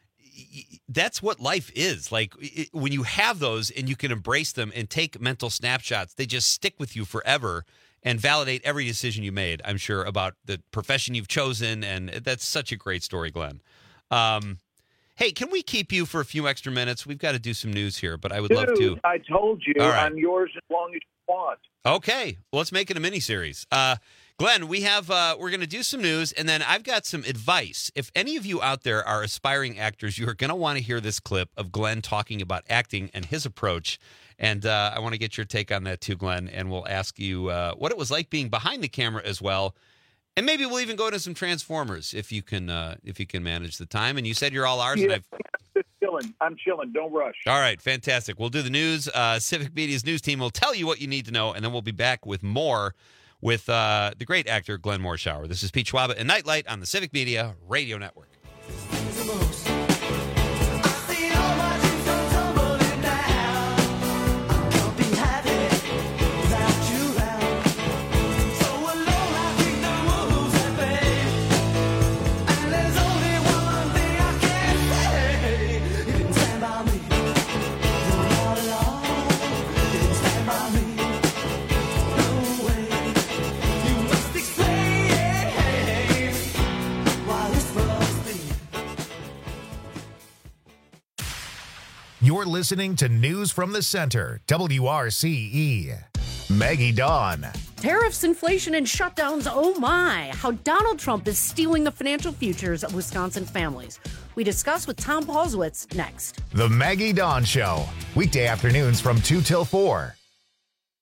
that's what life is. Like, it, when you have those and you can embrace them and take mental snapshots, they just stick with you forever and validate every decision you made, I'm sure, about the profession you've chosen. And that's such a great story, Glenn. Um, hey, can we keep you for a few extra minutes? We've got to do some news here, but I would Dude, love to. I told you, All right. I'm yours as long as you want. Okay, well, let's make it a mini-series. Uh, Glenn, we have uh, we're going to do some news, and then I've got some advice. If any of you out there are aspiring actors, you are going to want to hear this clip of Glenn talking about acting and his approach. And uh, I want to get your take on that too, Glenn, and we'll ask you uh, what it was like being behind the camera as well. And maybe we'll even go into some Transformers if you can uh, if you can manage the time. And you said you're all ours. Yeah, and I've... I'm chilling. I'm chilling. Don't rush. All right, fantastic. We'll do the news. Uh, Civic Media's news team will tell you what you need to know, and then we'll be back with more with uh, the great actor Glenn Morshower. This is Pete Schwaba and Nightlight on the Civic Media Radio Network. You're listening to News from the Center, W R C E. Maggie Dawn. Tariffs, inflation, and shutdowns, oh my. How Donald Trump is stealing the financial futures of Wisconsin families. We discuss with Tom Paulswitz next. The Maggie Dawn Show, weekday afternoons from two till four.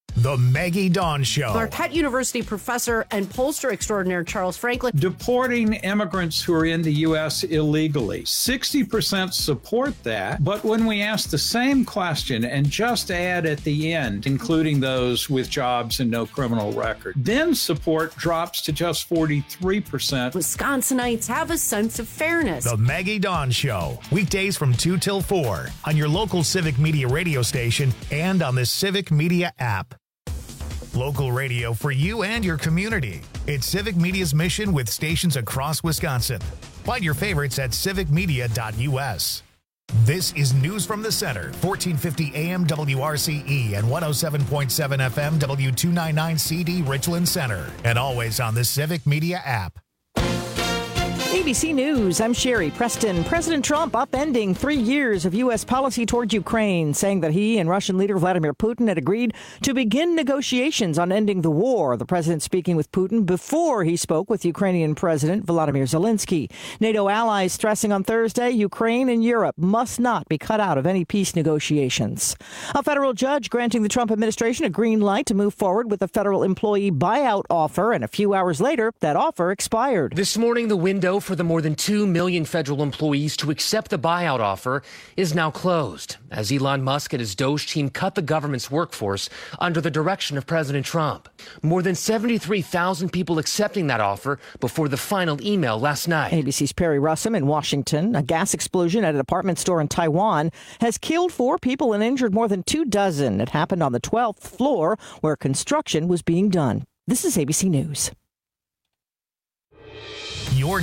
The Maggie Dawn Show. Marquette University professor and pollster extraordinaire Charles Franklin. Deporting immigrants who are in the U S illegally. sixty percent support that, but when we ask the same question and just add at the end, including those with jobs and no criminal record, then support drops to just forty-three percent. Wisconsinites have a sense of fairness. The Maggie Dawn Show. Weekdays from two till four on your local Civic Media radio station and on the Civic Media app. Local radio for you and your community. It's Civic Media's mission with stations across Wisconsin. Find your favorites at civic media dot u s. This is News from the Center, fourteen fifty A M W R C E and one oh seven point seven F M W two ninety-nine C D Richland Center. And always on the Civic Media app. A B C News, I'm Sherry Preston. President Trump upending three years of U S policy toward Ukraine, saying that he and Russian leader Vladimir Putin had agreed to begin negotiations on ending the war. The president speaking with Putin before he spoke with Ukrainian President Volodymyr Zelensky. NATO allies stressing on Thursday Ukraine and Europe must not be cut out of any peace negotiations. A federal judge granting the Trump administration a green light to move forward with a federal employee buyout offer, and a few hours later, that offer expired. This morning, the window for the more than two million federal employees to accept the buyout offer is now closed, as Elon Musk and his Doge team cut the government's workforce under the direction of President Trump. More than seventy-three thousand people accepting that offer before the final email last night. A B C's Perry Russum in Washington. A gas explosion at an apartment store in Taiwan has killed four people and injured more than two dozen. It happened on the twelfth floor where construction was being done. This is A B C News. Your